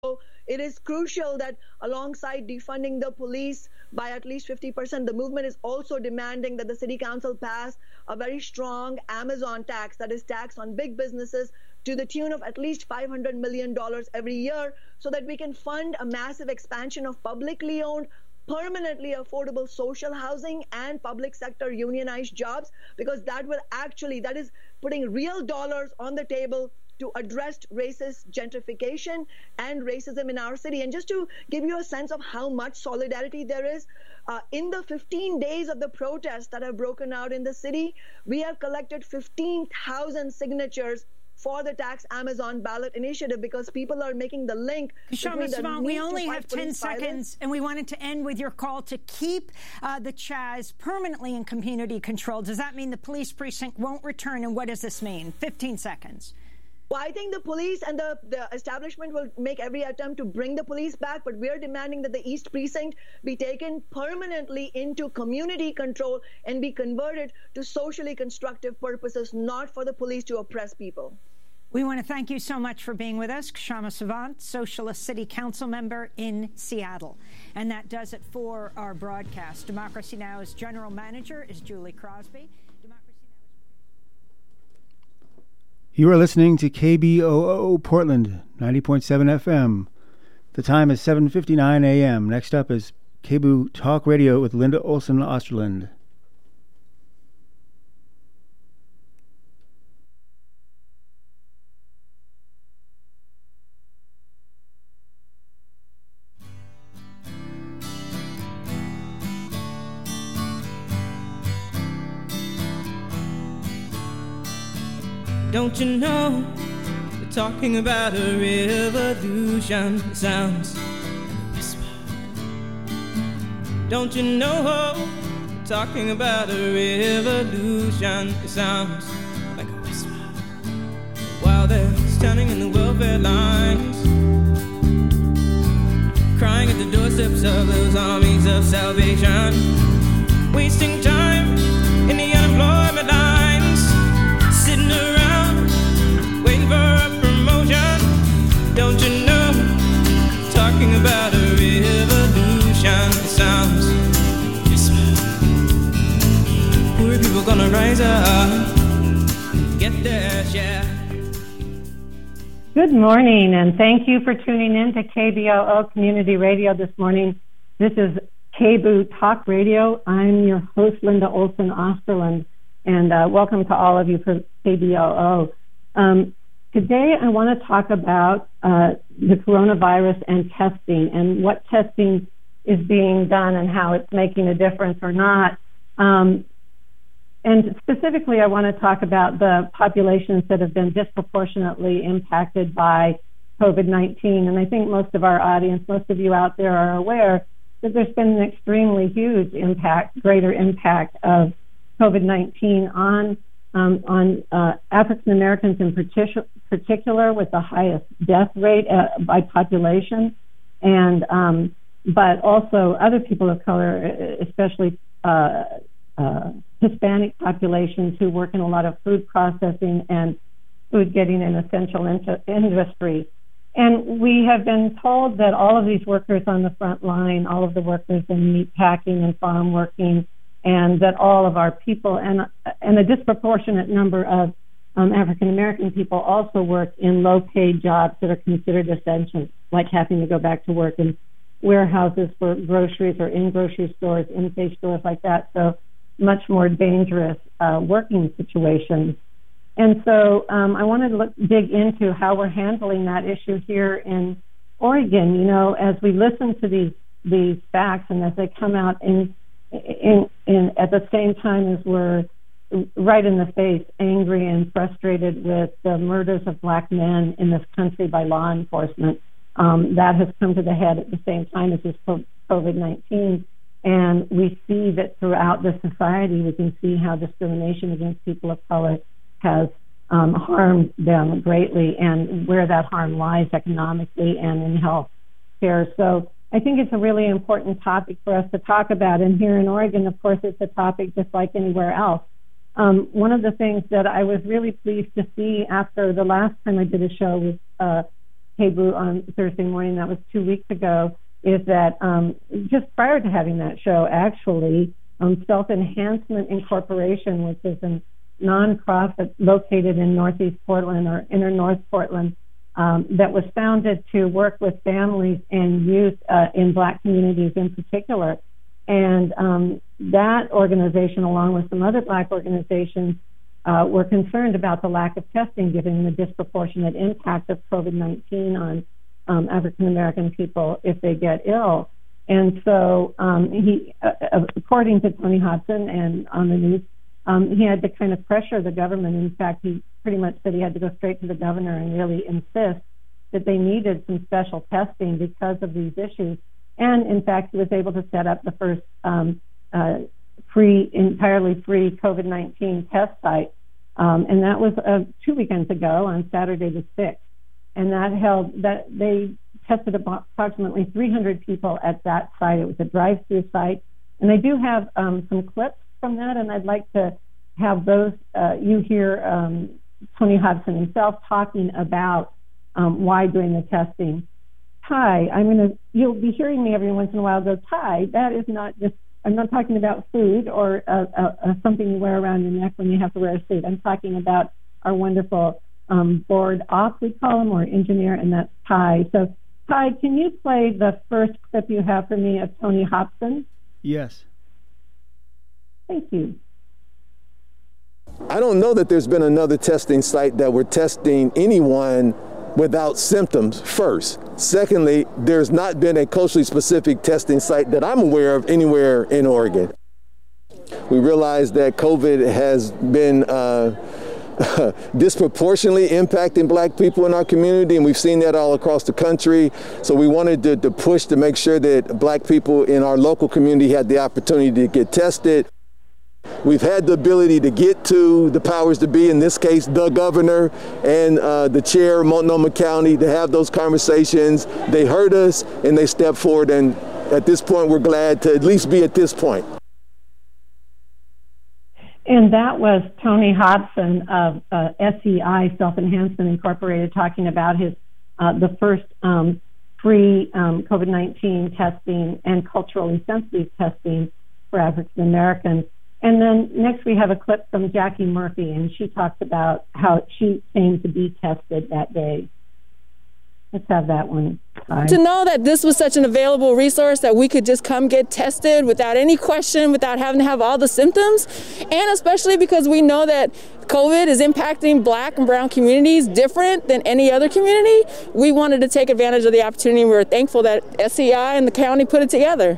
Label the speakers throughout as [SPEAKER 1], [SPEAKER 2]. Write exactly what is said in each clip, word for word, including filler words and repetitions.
[SPEAKER 1] It is crucial that alongside defunding the police by at least fifty percent, the movement is also demanding that the city council pass a very strong Amazon tax, that is tax on big businesses, to the tune of at least five hundred million dollars every year, so that we can fund a massive expansion of publicly owned, permanently affordable social housing and public sector unionized jobs, because that will actually, that is putting real dollars on the table to address racist gentrification and racism in our city. And just to give you a sense of how much solidarity there is, uh, in the fifteen days of the protests that have broken out in the city, we have collected fifteen thousand signatures for the Tax Amazon ballot initiative, because people are making the link.
[SPEAKER 2] Kshama Sawant, we only have ten seconds,
[SPEAKER 1] violence.
[SPEAKER 2] And we wanted to end with your call to keep uh, the Chaz permanently in community control. Does that mean the police precinct won't return, and what does this mean? fifteen seconds.
[SPEAKER 1] Well, I think the police and the, the establishment will make every attempt to bring the police back, but we're demanding that the East Precinct be taken permanently into community control and be converted to socially constructive purposes, not for the police to oppress people.
[SPEAKER 2] We want to thank you so much for being with us. Kshama Sawant, Socialist City Council member in Seattle. And that does it for our broadcast. Democracy Now!'s general manager is Julie Crosby.
[SPEAKER 3] You are listening to K B O O Portland, ninety point seven F M. The time is seven fifty-nine a m Next up is K B O O Talk Radio with Linda Olson Osterland.
[SPEAKER 4] Don't you know, they're talking about a revolution. It sounds like a whisper. Don't you know, they're talking about a revolution. It sounds like a whisper. While they're standing in the welfare lines, crying at the doorsteps of those armies of salvation, wasting time in the unemployment lines, sitting around waiting for a promotion. Don't you know, talking about a revolution. It sounds whisper. Poor people gonna rise up and get their share.
[SPEAKER 5] Good morning, and thank you for tuning in to K B O O Community Radio this morning. This is K B O O Talk Radio. I'm your host, Linda Olson Osterland, and uh, welcome to all of you for K B O O. Um, today, I want to talk about uh, the coronavirus and testing, and what testing is being done and how it's making a difference or not. Um, and specifically, I want to talk about the populations that have been disproportionately impacted by COVID nineteen. And I think most of our audience, most of you out there are aware that there's been an extremely huge impact, greater impact of COVID nineteen on Um, on uh, African Americans in partic- particular, with the highest death rate uh, by population, and um, but also other people of color, especially uh, uh, Hispanic populations who work in a lot of food processing and food getting in essential in- industries. And we have been told that all of these workers on the front line, all of the workers in meat packing and farm working, and that all of our people, and and a disproportionate number of um, African American people also work in low-paid jobs that are considered essential, like having to go back to work in warehouses for groceries or in grocery stores, in-pay stores like that. So much more dangerous uh, working situations. And so um, I wanted to look, dig into how we're handling that issue here in Oregon. You know, as we listen to these these facts and as they come out in In, in, at the same time as we're right in the face, angry and frustrated with the murders of black men in this country by law enforcement. Um, that has come to the head at the same time as this COVID nineteen. And we see that throughout the society, we can see how discrimination against people of color has um, harmed them greatly, and where that harm lies economically and in health care. So I think it's a really important topic for us to talk about. And here in Oregon, of course, it's a topic just like anywhere else. Um, one of the things that I was really pleased to see after the last time I did a show with uh, K K B O on Thursday morning, that was two weeks ago, is that um, just prior to having that show, actually, um, Self Enhancement Incorporation, which is a nonprofit located in Northeast Portland or Inner North Portland, um, that was founded to work with families and youth uh, in Black communities in particular. And um, that organization, along with some other Black organizations, uh, were concerned about the lack of testing, given the disproportionate impact of COVID nineteen on um, African American people if they get ill. And so um, he, uh, according to Tony Hobson and on the news, um, he had to kind of pressure the government. In fact, he pretty much said he had to go straight to the governor and really insist that they needed some special testing because of these issues. And in fact, he was able to set up the first um, uh, free, entirely free COVID nineteen test site. Um, and that was uh, two weekends ago on Saturday the sixth. And that held, that they tested about approximately three hundred people at that site. It was a drive-through site. And I do have um, some clips from that, and I'd like to have those, uh, you hear um, Tony Hobson himself talking about um, why doing the testing. Ty, I'm going to, you'll be hearing me every once in a while go, Ty, that is not just, I'm not talking about food or uh, uh, uh, something you wear around your neck when you have to wear a suit. I'm talking about our wonderful um, board op, we call him, or engineer, and that's Ty. So, Ty, can you play the first clip you have for me of Tony Hobson?
[SPEAKER 3] Yes.
[SPEAKER 5] Thank you.
[SPEAKER 6] I don't know that there's been another testing site that we're testing anyone without symptoms first. Secondly, there's not been a culturally specific testing site that I'm aware of anywhere in Oregon. We realize that COVID has been uh, disproportionately impacting Black people in our community, and we've seen that all across the country. So we wanted to, to push to make sure that Black people in our local community had the opportunity to get tested. We've had the ability to get to the powers to be, in this case, the governor and uh, the chair of Multnomah County, to have those conversations. They heard us and they stepped forward, and at this point, we're glad to at least be at this point.
[SPEAKER 5] And that was Tony Hobson of uh, S E I, Self Enhancement Incorporated, talking about his uh, the first um, free um, COVID nineteen testing and culturally sensitive testing for African Americans. And then next we have a clip from Jackie Murphy, and she talks about how she came to be tested that day. Let's have that one. Bye.
[SPEAKER 7] To know that this was such an available resource that we could just come get tested without any question, without having to have all the symptoms, and especially because we know that COVID is impacting Black and brown communities different than any other community, we wanted to take advantage of the opportunity. We were thankful that S E I and the county put it together.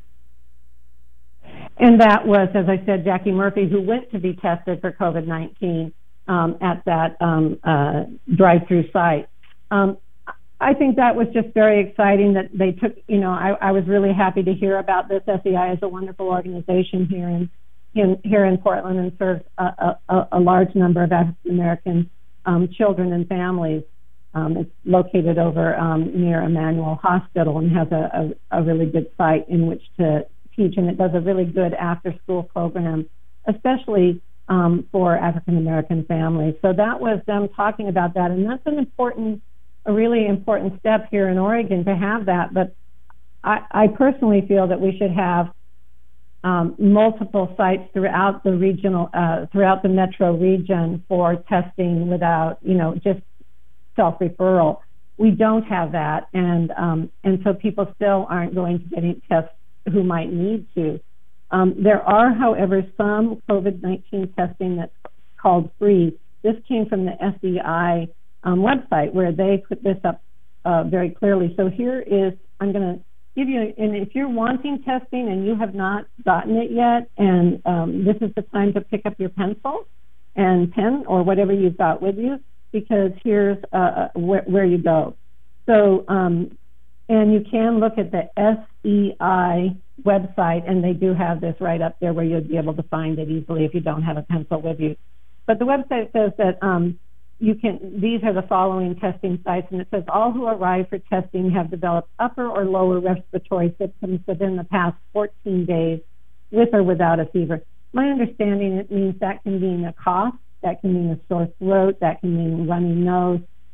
[SPEAKER 5] And that was, as I said, Jackie Murphy, who went to be tested for COVID nineteen um, at that um, uh, drive-through site. Um, I think that was just very exciting that they took, you know, I, I was really happy to hear about this. S E I is a wonderful organization here in, in here in Portland and serves a, a, a large number of African-American um, children and families. Um, it's located over um, near Emmanuel Hospital and has a, a, a really good site in which to teach, and it does a really good after-school program, especially um, for African-American families. So that was them talking about that, and that's an important, a really important step here in Oregon to have that. But I, I personally feel that we should have um, multiple sites throughout the regional, uh, throughout the metro region for testing without, you know, just self-referral. We don't have that, and um, and so people still aren't going to get any tests who might need to. Um, there are, however, some COVID nineteen testing that's called free. This came from the S E I um, website where they put this up uh, very clearly. So here is, I'm going to give you, and if you're wanting testing and you have not gotten it yet, and um, this is the time to pick up your pencil and pen or whatever you've got with you, because here's uh, where, where you go. So, um, and you can look at the S E I website, and they do have this right up there where you'll be able to find it easily if you don't have a pencil with you. But the website says that um, you can, these are the following testing sites, and it says all who arrive for testing have developed upper or lower respiratory symptoms within the past fourteen days with or without a fever. My understanding, it means that can mean a cough, that can mean a sore throat, that can mean runny nose,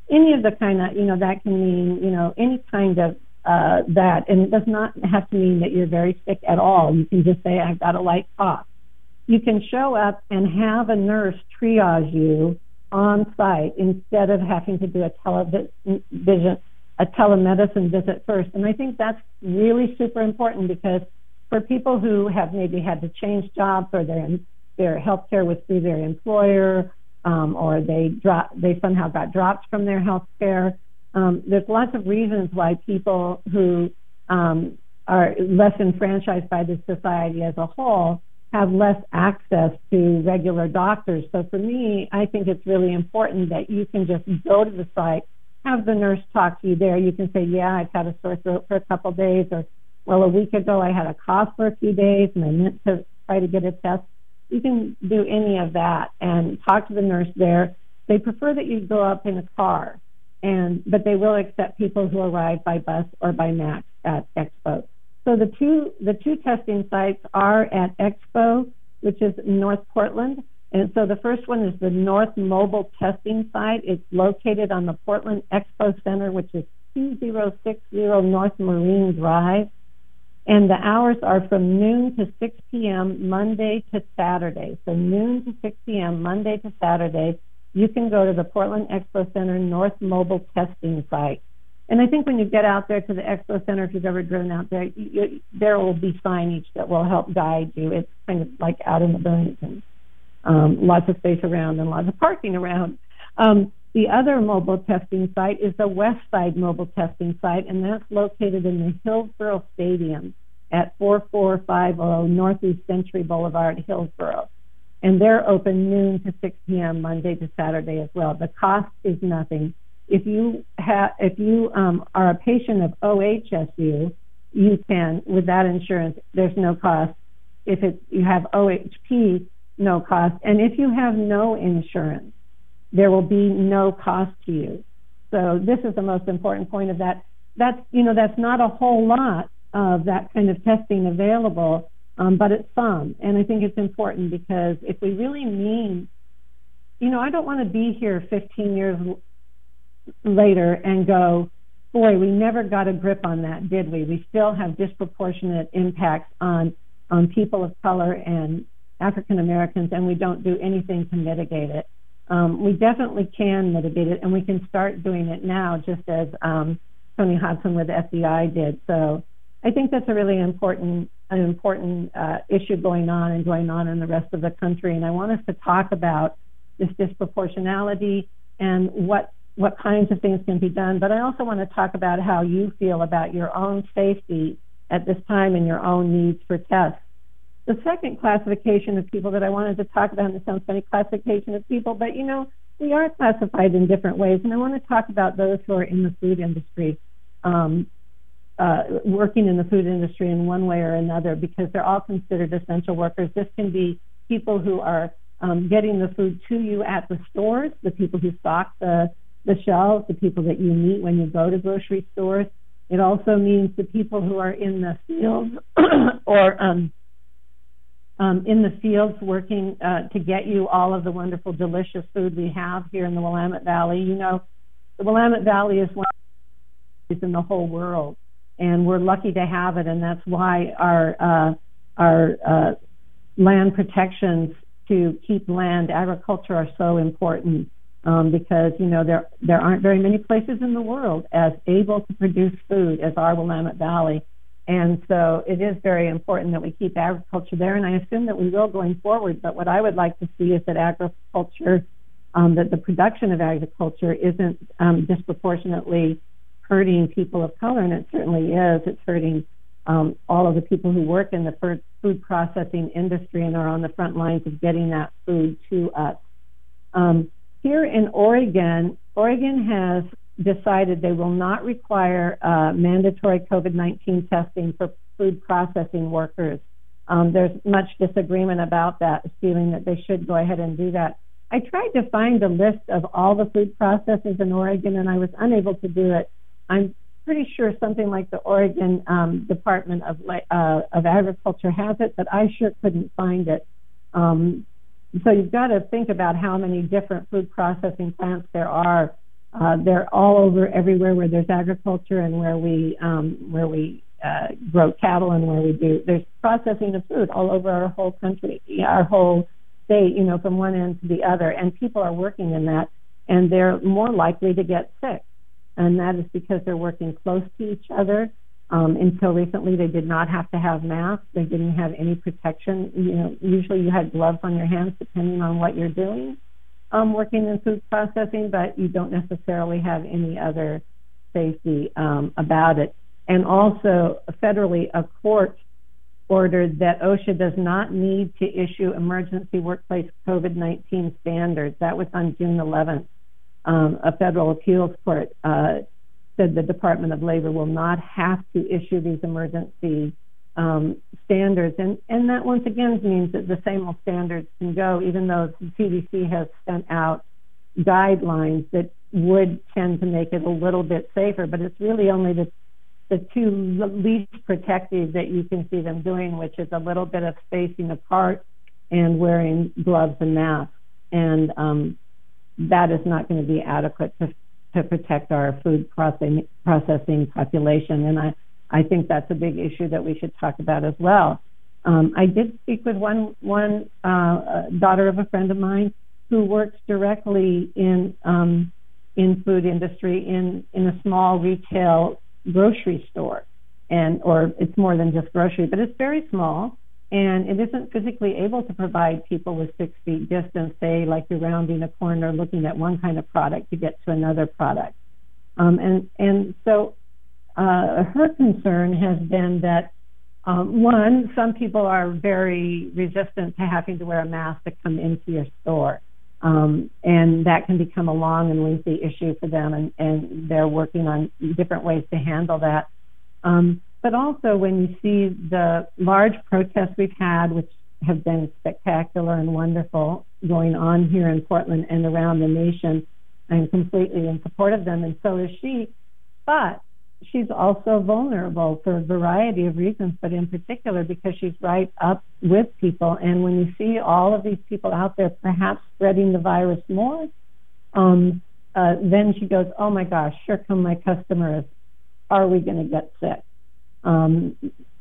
[SPEAKER 5] any of the kind of, you know, that can mean, you know, any kind of uh, that. And it does not have to mean that you're very sick at all. You can just say, I've got a light cough. You can show up and have a nurse triage you on site instead of having to do a television, a telemedicine visit first. And I think that's really super important, because for people who have maybe had to change jobs, or their their health care was through their employer, um, or they drop, they somehow got dropped from their health care, um, there's lots of reasons why people who um, are less enfranchised by the society as a whole have less access to regular doctors. So for me, I think it's really important that you can just go to the site, have the nurse talk to you there. You can say, yeah, I've had a sore throat for a couple of days, or, well, a week ago I had a cough for a few days and I meant to try to get a test. You can do any of that and talk to the nurse there. They prefer that you go up in a car, and but they will accept people who arrive by bus or by MAX at Expo. So the two the two testing sites are at Expo, which is North Portland. And so the first one is the North Mobile Testing Site. It's located on the Portland Expo Center, which is two thousand sixty North Marine Drive. And the hours are from noon to six p.m. Monday to Saturday. So noon to six p.m. Monday to Saturday, you can go to the Portland Expo Center North Mobile Testing Site. And I think when you get out there to the Expo Center, if you've ever driven out there, you, there will be signage that will help guide you. It's kind of like out in the boonies, and um, lots of space around and lots of parking around. Um, the other mobile testing site is the West Side Mobile Testing Site, and that's located in the Hillsborough Stadium at forty-four fifty Northeast Century Boulevard, Hillsborough. And they're open noon to six p.m. Monday to Saturday as well. The cost is nothing. If you have, if you um, are a patient of O H S U, you can, with that insurance, there's no cost. If it's, you have O H P, no cost. And if you have no insurance, there will be no cost to you. So this is the most important point of that. That's, you know, that's not a whole lot of that kind of testing available, um, but it's some. And I think it's important, because if we really mean, you know, I don't want to be here fifteen years later and go, boy, we never got a grip on that, did we? We still have disproportionate impacts on, on people of color and African Americans, and we don't do anything to mitigate it. Um, we definitely can mitigate it, and we can start doing it now, just as um, Tony Hodson with the F B I did. So I think that's a really important, an important uh, issue going on and going on in the rest of the country. And I want us to talk about this disproportionality and what what kinds of things can be done. But I also want to talk about how you feel about your own safety at this time and your own needs for tests. The second classification of people that I wanted to talk about, and it sounds funny, classification of people, but you know, we are classified in different ways. And I want to talk about those who are in the food industry, um, uh, working in the food industry in one way or another, because they're all considered essential workers. This can be people who are um, getting the food to you at the stores, the people who stock the the shelves, the people that you meet when you go to grocery stores. It also means the people who are in the fields or um, um, in the fields working uh, to get you all of the wonderful, delicious food we have here in the Willamette Valley. You know, the Willamette Valley is one of the in the whole world, and we're lucky to have it, and that's why our uh, our uh, land protections to keep land agriculture are so important. Um, because, you know, there there aren't very many places in the world as able to produce food as our Willamette Valley. And so it is very important that we keep agriculture there, and I assume that we will going forward. But what I would like to see is that agriculture, um, that the production of agriculture isn't um, disproportionately hurting people of color, and it certainly is. It's hurting um, all of the people who work in the food processing industry and are on the front lines of getting that food to us. Um, Here in Oregon, Oregon has decided they will not require uh, mandatory COVID nineteen testing for food processing workers. Um, there's much disagreement about that, feeling that they should go ahead and do that. I tried to find a list of all the food processors in Oregon, and I was unable to do it. I'm pretty sure something like the Oregon um, Department of, uh, of Agriculture has it, but I sure couldn't find it. Um, So you've got to think about how many different food processing plants there are Uh, they're all over everywhere where there's agriculture and where we um, where we uh, grow cattle and where we do. There's processing of food all over our whole country, our whole state, you know, from one end to the other. And people are working in that, and they're more likely to get sick. And that is because they're working close to each other. Um, until recently, they did not have to have masks. They didn't have any protection. You know, usually you had gloves on your hands, depending on what you're doing, um, working in food processing, but you don't necessarily have any other safety um, about it. And also, federally, a court ordered that OSHA does not need to issue emergency workplace COVID nineteen standards. That was on June eleventh. Um, a federal appeals court uh, said the Department of Labor will not have to issue these emergency um, standards. And, and that, once again, means that the same old standards can go, even though the C D C has sent out guidelines that would tend to make it a little bit safer. But it's really only the, the two least protective that you can see them doing, which is a little bit of spacing apart and wearing gloves and masks. And um, that is not going to be adequate to to protect our food processing, processing population. And I, I think that's a big issue that we should talk about as well. Um, I did speak with one, one uh, daughter of a friend of mine who works directly in, um, in food industry in, in a small retail grocery store. And, or it's more than just grocery, but it's very small. And it isn't physically able to provide people with six feet distance, say, like you're rounding a corner, looking at one kind of product to get to another product. Um, and, and so uh, her concern has been that, um, one, some people are very resistant to having to wear a mask to come into your store. Um, and that can become a long and lengthy issue for them, and, and they're working on different ways to handle that. Um, But also when you see the large protests we've had, which have been spectacular and wonderful, going on here in Portland and around the nation, I'm completely in support of them, and so is she. But she's also vulnerable for a variety of reasons, but in particular because she's right up with people. And when you see all of these people out there perhaps spreading the virus more, um, uh, then she goes, oh my gosh, here come my customers. Are we going to get sick? Um,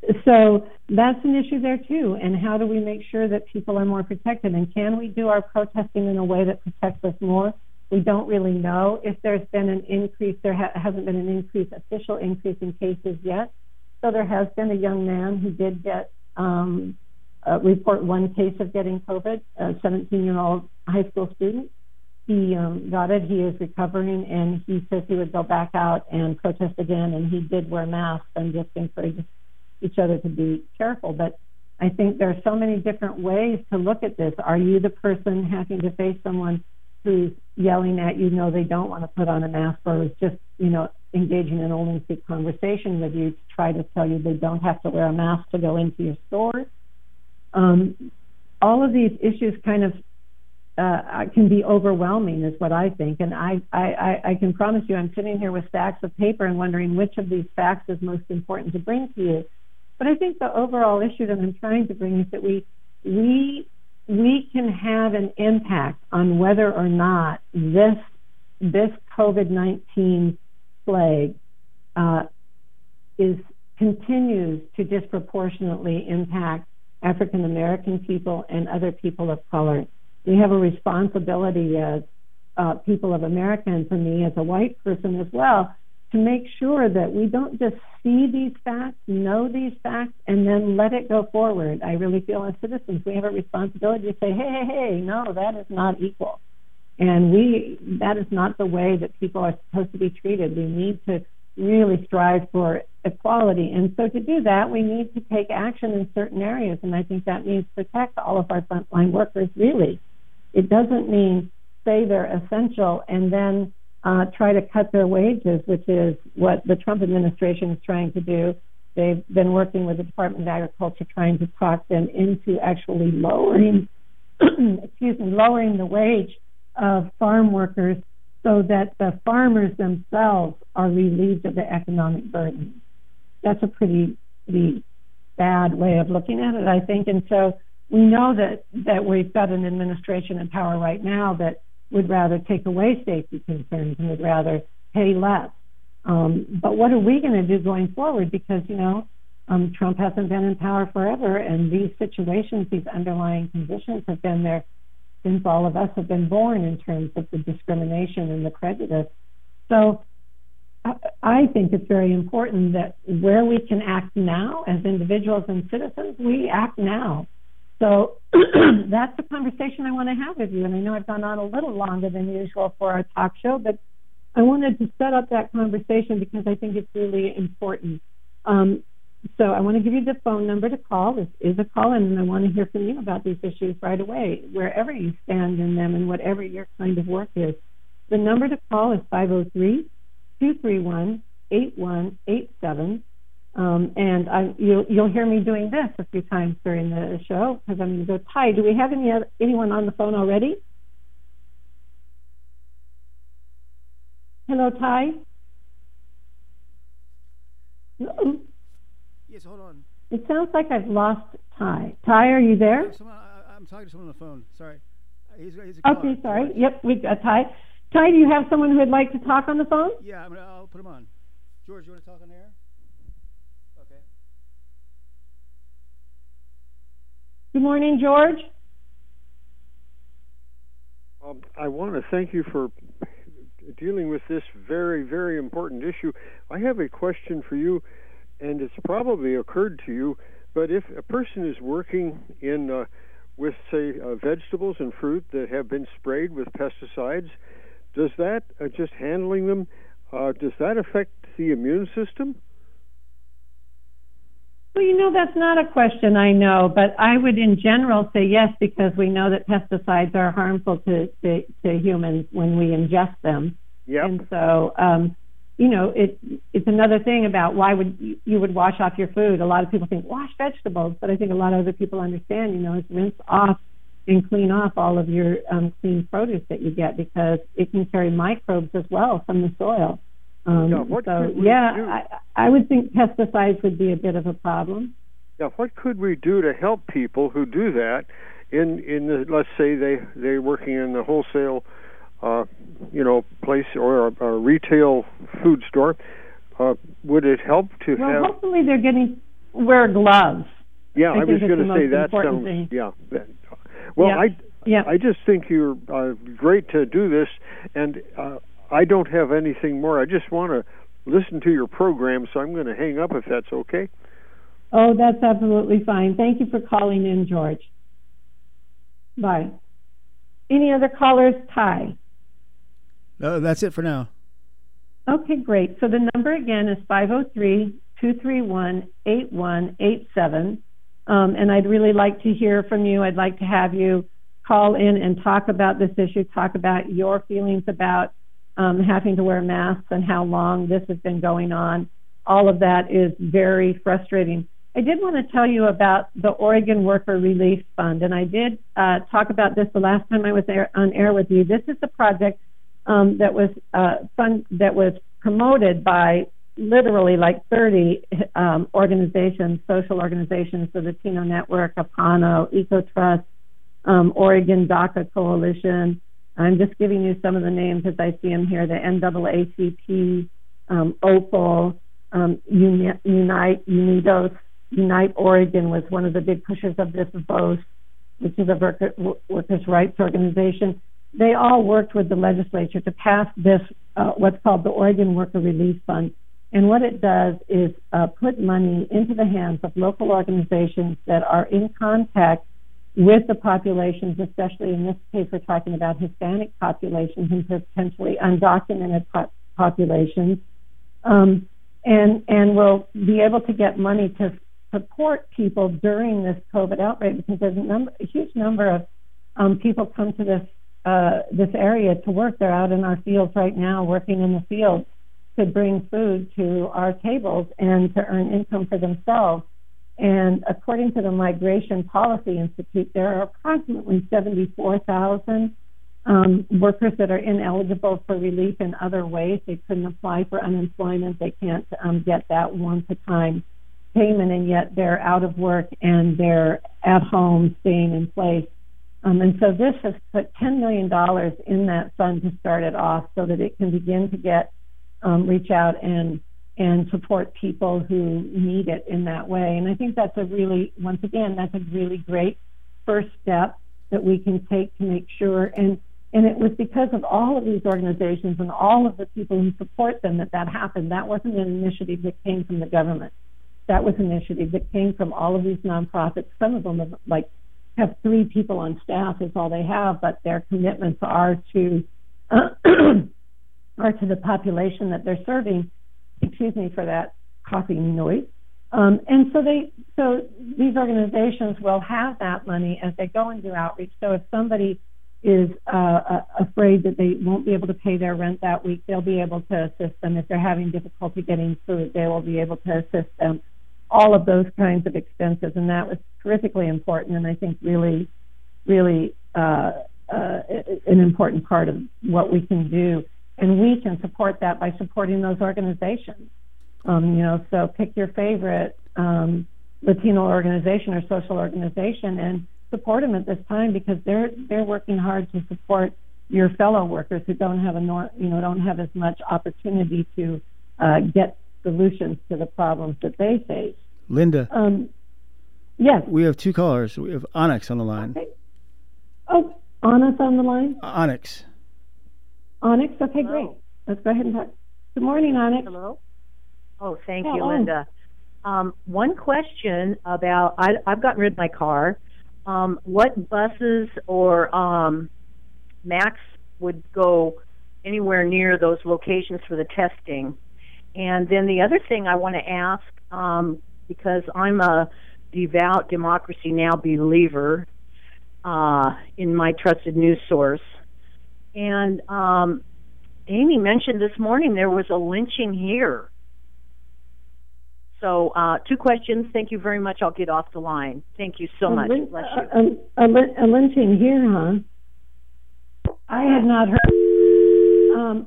[SPEAKER 5] so that's an issue there too. And how do we make sure that people are more protected? And can we do our protesting in a way that protects us more? We don't really know. If there's been an increase, there ha- hasn't been an increase, official increase in cases yet. So there has been a young man who did get, um, uh, report one case of getting COVID, a seventeen-year-old high school student. He um, got it. He is recovering, and he says he would go back out and protest again, and he did wear masks and just encourage each other to be careful. But I think there are so many different ways to look at this. Are you the person having to face someone who's yelling at you, no, they don't want to put on a mask, or is just, you know, engaging in a lengthy conversation with you to try to tell you they don't have to wear a mask to go into your store? Um, all of these issues kind of Uh, can be overwhelming, is what I think. And I, I, I can promise you, I'm sitting here with stacks of paper and wondering which of these facts is most important to bring to you. But I think the overall issue that I'm trying to bring is that we, we, we can have an impact on whether or not this, this COVID nineteen plague uh, is continues to disproportionately impact African American people and other people of color. We have a responsibility as uh, people of America, and for me as a white person as well, to make sure that we don't just see these facts, know these facts, and then let it go forward. I really feel as citizens we have a responsibility to say, hey, hey, hey, no, that is not equal. And we that is not the way that people are supposed to be treated. We need to really strive for equality. And so to do that, we need to take action in certain areas, and I think that means protect all of our frontline workers, really. It doesn't mean say they're essential and then uh, try to cut their wages, which is what the Trump administration is trying to do. They've been working with the Department of Agriculture trying to talk them into actually lowering, excuse me, lowering the wage of farm workers so that the farmers themselves are relieved of the economic burden. That's a pretty, pretty bad way of looking at it, I think. And so we know that, that we've got an administration in power right now that would rather take away safety concerns and would rather pay less. Um, but what are we going to do going forward? Because, you know, um, Trump hasn't been in power forever, and these situations, these underlying conditions have been there since all of us have been born in terms of the discrimination and the prejudice. So I, I think it's very important that where we can act now as individuals and citizens, we act now. So that's the conversation I want to have with you. And I know I've gone on a little longer than usual for our talk show, but I wanted to set up that conversation because I think it's really important. Um, so I want to give you the phone number to call. This is a call, and I want to hear from you about these issues right away, wherever you stand in them and whatever your kind of work is. The number to call is five oh three, two three one, eight one eight seven. Um, and I, you'll, you'll hear me doing this a few times during the show because I'm going to go, Ty, do we have any other, anyone on the phone already? Hello, Ty? Hello?
[SPEAKER 3] Yes, hold on.
[SPEAKER 5] It sounds like I've lost Ty. Ty, are you there?
[SPEAKER 3] Someone, I, I'm talking to someone on the phone. Sorry. He's, he's
[SPEAKER 5] a okay, sorry. George. Yep, we've got Ty. Ty, do you have someone who would like to talk on the phone?
[SPEAKER 3] Yeah, I'm gonna, I'll put him on. George, you want to talk on air? Okay.
[SPEAKER 5] Good morning, George.
[SPEAKER 8] Um, I want to thank you for dealing with this very, very important issue. I have a question for you, and it's probably occurred to you, but if a person is working in uh, with, say, uh, vegetables and fruit that have been sprayed with pesticides, does that, uh, just handling them, uh, does that affect the immune system?
[SPEAKER 5] Well, you know, that's not a question I know, but I would in general say yes, because we know that pesticides are harmful to, to, to humans when we ingest them.
[SPEAKER 8] Yep.
[SPEAKER 5] And so, um, you know, it, it's another thing about why would you, you would wash off your food. A lot of people think wash vegetables, but I think a lot of other people understand, you know, it's rinse off and clean off all of your um, clean produce that you get, because it can carry microbes as well from the soil. Um,
[SPEAKER 8] yeah, what
[SPEAKER 5] so,
[SPEAKER 8] could we
[SPEAKER 5] yeah,
[SPEAKER 8] do?
[SPEAKER 5] I, I would think pesticides would be a bit of a problem.
[SPEAKER 8] Yeah, what could we do to help people who do that in, in the, let's say they, they're working in the wholesale, uh, you know, place or a, a retail food store? Uh, would it help to
[SPEAKER 5] well,
[SPEAKER 8] have...
[SPEAKER 5] Well, hopefully they're getting, wear gloves.
[SPEAKER 8] Yeah, I,
[SPEAKER 5] I
[SPEAKER 8] was going to say that sounds...
[SPEAKER 5] thing.
[SPEAKER 8] Yeah. Well,
[SPEAKER 5] yeah.
[SPEAKER 8] I,
[SPEAKER 5] yeah.
[SPEAKER 8] I just think you're uh, great to do this, and uh, I don't have anything more. I just want to listen to your program, so I'm going to hang up if that's okay.
[SPEAKER 5] Oh, that's absolutely fine. Thank you for calling in, George. Bye. Any other callers? Ty?
[SPEAKER 3] No, that's it for now.
[SPEAKER 5] Okay, great. So the number again is five oh three, two three one, eight one eight seven. Um, and I'd really like to hear from you. I'd like to have you call in and talk about this issue, talk about your feelings about um, having to wear masks and how long this has been going on. All of that is very frustrating. I did want to tell you about the Oregon Worker Relief Fund, and I did uh, talk about this the last time I was there, on air with you. This is a project um, that was uh, fund, that was promoted by literally like thirty um, organizations, social organizations, the Latino Network, Apano, EcoTrust, um, Oregon DACA Coalition. I'm just giving you some of the names as I see them here, the N double A C P, um, OPAL, um, Unite, Unidos, Unite Oregon was one of the big pushers of this, B O S, which is a worker, workers' rights organization. They all worked with the legislature to pass this, uh, what's called the Oregon Worker Relief Fund. And what it does is uh, put money into the hands of local organizations that are in contact with the populations, especially in this case, we're talking about Hispanic populations and potentially undocumented po- populations, um, and and will be able to get money to support people during this COVID outbreak, because there's a, number, a huge number of um, people come to this uh, this area to work. They're out in our fields right now, working in the fields to bring food to our tables and to earn income for themselves. And according to the Migration Policy Institute, there are approximately seventy-four thousand um, workers that are ineligible for relief in other ways. They couldn't apply for unemployment. They can't um, get that one-time payment, and yet they're out of work and they're at home staying in place. Um, and so this has put ten million dollars in that fund to start it off so that it can begin to get, um, reach out and and support people who need it in that way. And I think that's a really, once again, that's a really great first step that we can take to make sure. And, and it was because of all of these organizations and all of the people who support them that that happened. That wasn't an initiative that came from the government. That was an initiative that came from all of these nonprofits. Some of them have, like, have three people on staff is all they have, but their commitments are to, uh, are to the population that they're serving. Excuse me for that coughing noise. Um, and so they, so these organizations will have that money as they go and do outreach. So if somebody is uh, uh, afraid that they won't be able to pay their rent that week, they'll be able to assist them. If they're having difficulty getting food, they will be able to assist them. All of those kinds of expenses, and that was terrifically important, and I think really, really uh, uh, an important part of what we can do. And we can support that by supporting those organizations. Um, you know, so pick your favorite um, Latino organization or social organization and support them at this time, because they're they're working hard to support your fellow workers who don't have a nor- you know don't have as much opportunity to uh, get solutions to the problems that they face.
[SPEAKER 3] Linda.
[SPEAKER 5] Um, yes.
[SPEAKER 3] We have two callers. We have Onyx on the line.
[SPEAKER 5] Okay. Oh, Onyx on the line?
[SPEAKER 3] Onyx.
[SPEAKER 5] Onyx? Okay,
[SPEAKER 9] Hello.
[SPEAKER 5] great. Let's go ahead and talk. Good morning, Onyx.
[SPEAKER 9] Hello. Oh, thank you,
[SPEAKER 5] Hello.
[SPEAKER 9] Linda. Um, one question about, I, I've gotten rid of my car. Um, what buses or um, Max would go anywhere near those locations for the testing? And then the other thing I want to ask, um, because I'm a devout Democracy Now! Believer uh, in my trusted news source, and um, Amy mentioned this morning there was a lynching here. So uh, two questions. Thank you very much. I'll get off the line. Thank you so
[SPEAKER 5] a
[SPEAKER 9] much.
[SPEAKER 5] Lyn-
[SPEAKER 9] Bless you.
[SPEAKER 5] A, a, a lynching here, huh? I had not heard. Um,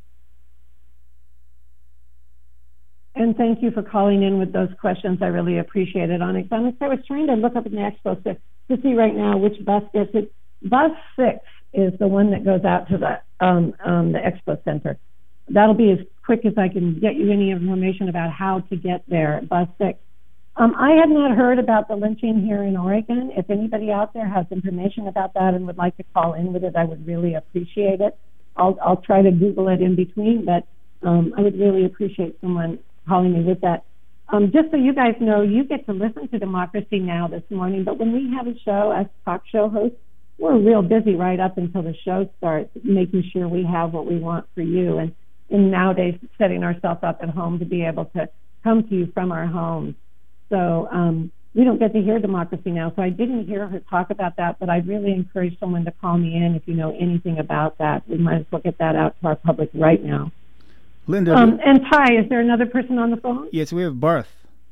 [SPEAKER 5] and thank you for calling in with those questions. I really appreciate it, Onyx. Onyx, I was trying to look up in the expo to, to see right now which bus gets it. Bus six is the one that goes out to the um, um, the expo center. That'll be as quick as I can get you any information about how to get there. Bus six. Um, I had not heard about the lynching here in Oregon. If anybody out there has information about that and would like to call in with it, I would really appreciate it. I'll I'll try to Google it in between, but um, I would really appreciate someone calling me with that. Um, just so you guys know, you get to listen to Democracy Now! This morning, but when we have a show as talk show hosts, we're real busy right up until the show starts, making sure we have what we want for you. And, and nowadays, setting ourselves up at home to be able to come to you from our homes. So um, we don't get to hear Democracy Now! So I didn't hear her talk about that, but I'd really encourage someone to call me in if you know anything about that. We might as well get that out to our public right now.
[SPEAKER 3] Linda.
[SPEAKER 5] Um, and Ty, is there another person on the phone?
[SPEAKER 3] Yes, we have Barth.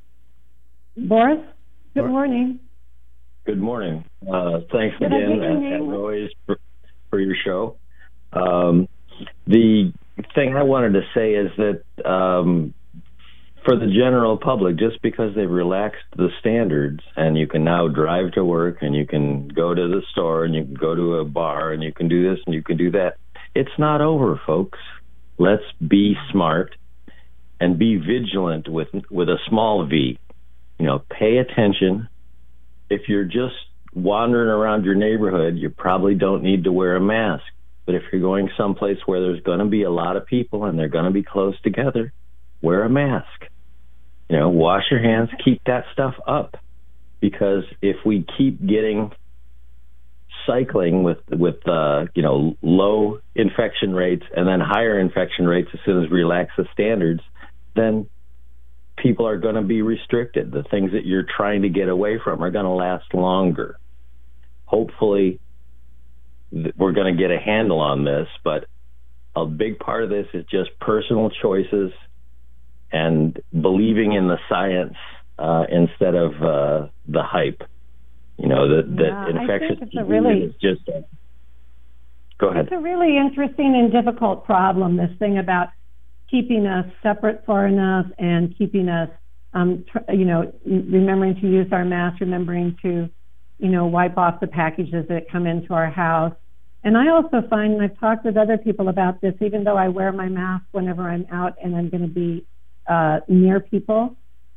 [SPEAKER 5] Boris, good
[SPEAKER 3] Bar-
[SPEAKER 5] morning.
[SPEAKER 10] Good morning. Uh, thanks
[SPEAKER 5] Did I
[SPEAKER 10] again,
[SPEAKER 5] get your
[SPEAKER 10] as,
[SPEAKER 5] name?
[SPEAKER 10] as always, for, for your show. Um, the thing I wanted to say is that um, for the general public, just because they've relaxed the standards and you can now drive to work and you can go to the store and you can go to a bar and you can do this and you can do that, it's not over, folks. Let's be smart and be vigilant with with a small V. You know, pay attention. If you're just wandering around your neighborhood, you probably don't need to wear a mask. But if you're going someplace where there's going to be a lot of people and they're going to be close together, wear a mask. You know, wash your hands, keep that stuff up. Because if we keep getting cycling with, with uh, you know, low infection rates and then higher infection rates as soon as we relax the standards, then people are going to be restricted. The things that you're trying to get away from are going to last longer. Hopefully, th- we're going to get a handle on this, but a big part of this is just personal choices and believing in the science uh, instead of uh, the hype. You know, that
[SPEAKER 5] Yeah,
[SPEAKER 10] that infectious
[SPEAKER 5] I think it's a
[SPEAKER 10] disease
[SPEAKER 5] really-
[SPEAKER 10] is just... A, go ahead.
[SPEAKER 5] It's a really interesting and difficult problem, this thing about keeping us separate far enough and keeping us, um, tr- you know, remembering to use our masks, remembering to you know, wipe off the packages that come into our house. And I also find, and I've talked with other people about this, even though I wear my mask whenever I'm out and I'm going to be uh, near people,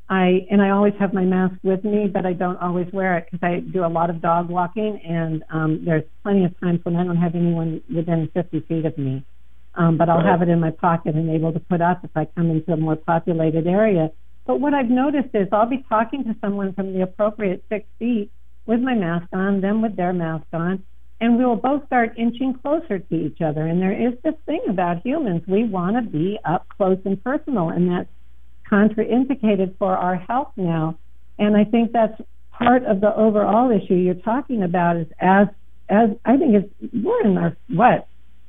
[SPEAKER 5] I and I always have my mask with me, but I don't always wear it because I do a lot of dog walking, and um, there's plenty of times when I don't have anyone within fifty feet of me. Um, but I'll right. have it in my pocket and able to put up if I come into a more populated area. But what I've noticed is I'll be talking to someone from the appropriate six feet with my mask on, them with their mask on, and we will both start inching closer to each other. And there is this thing about humans. We want to be up close and personal, and that's contraindicated for our health now. And I think that's part of the overall issue you're talking about is as, as I think it's, we're in our, what,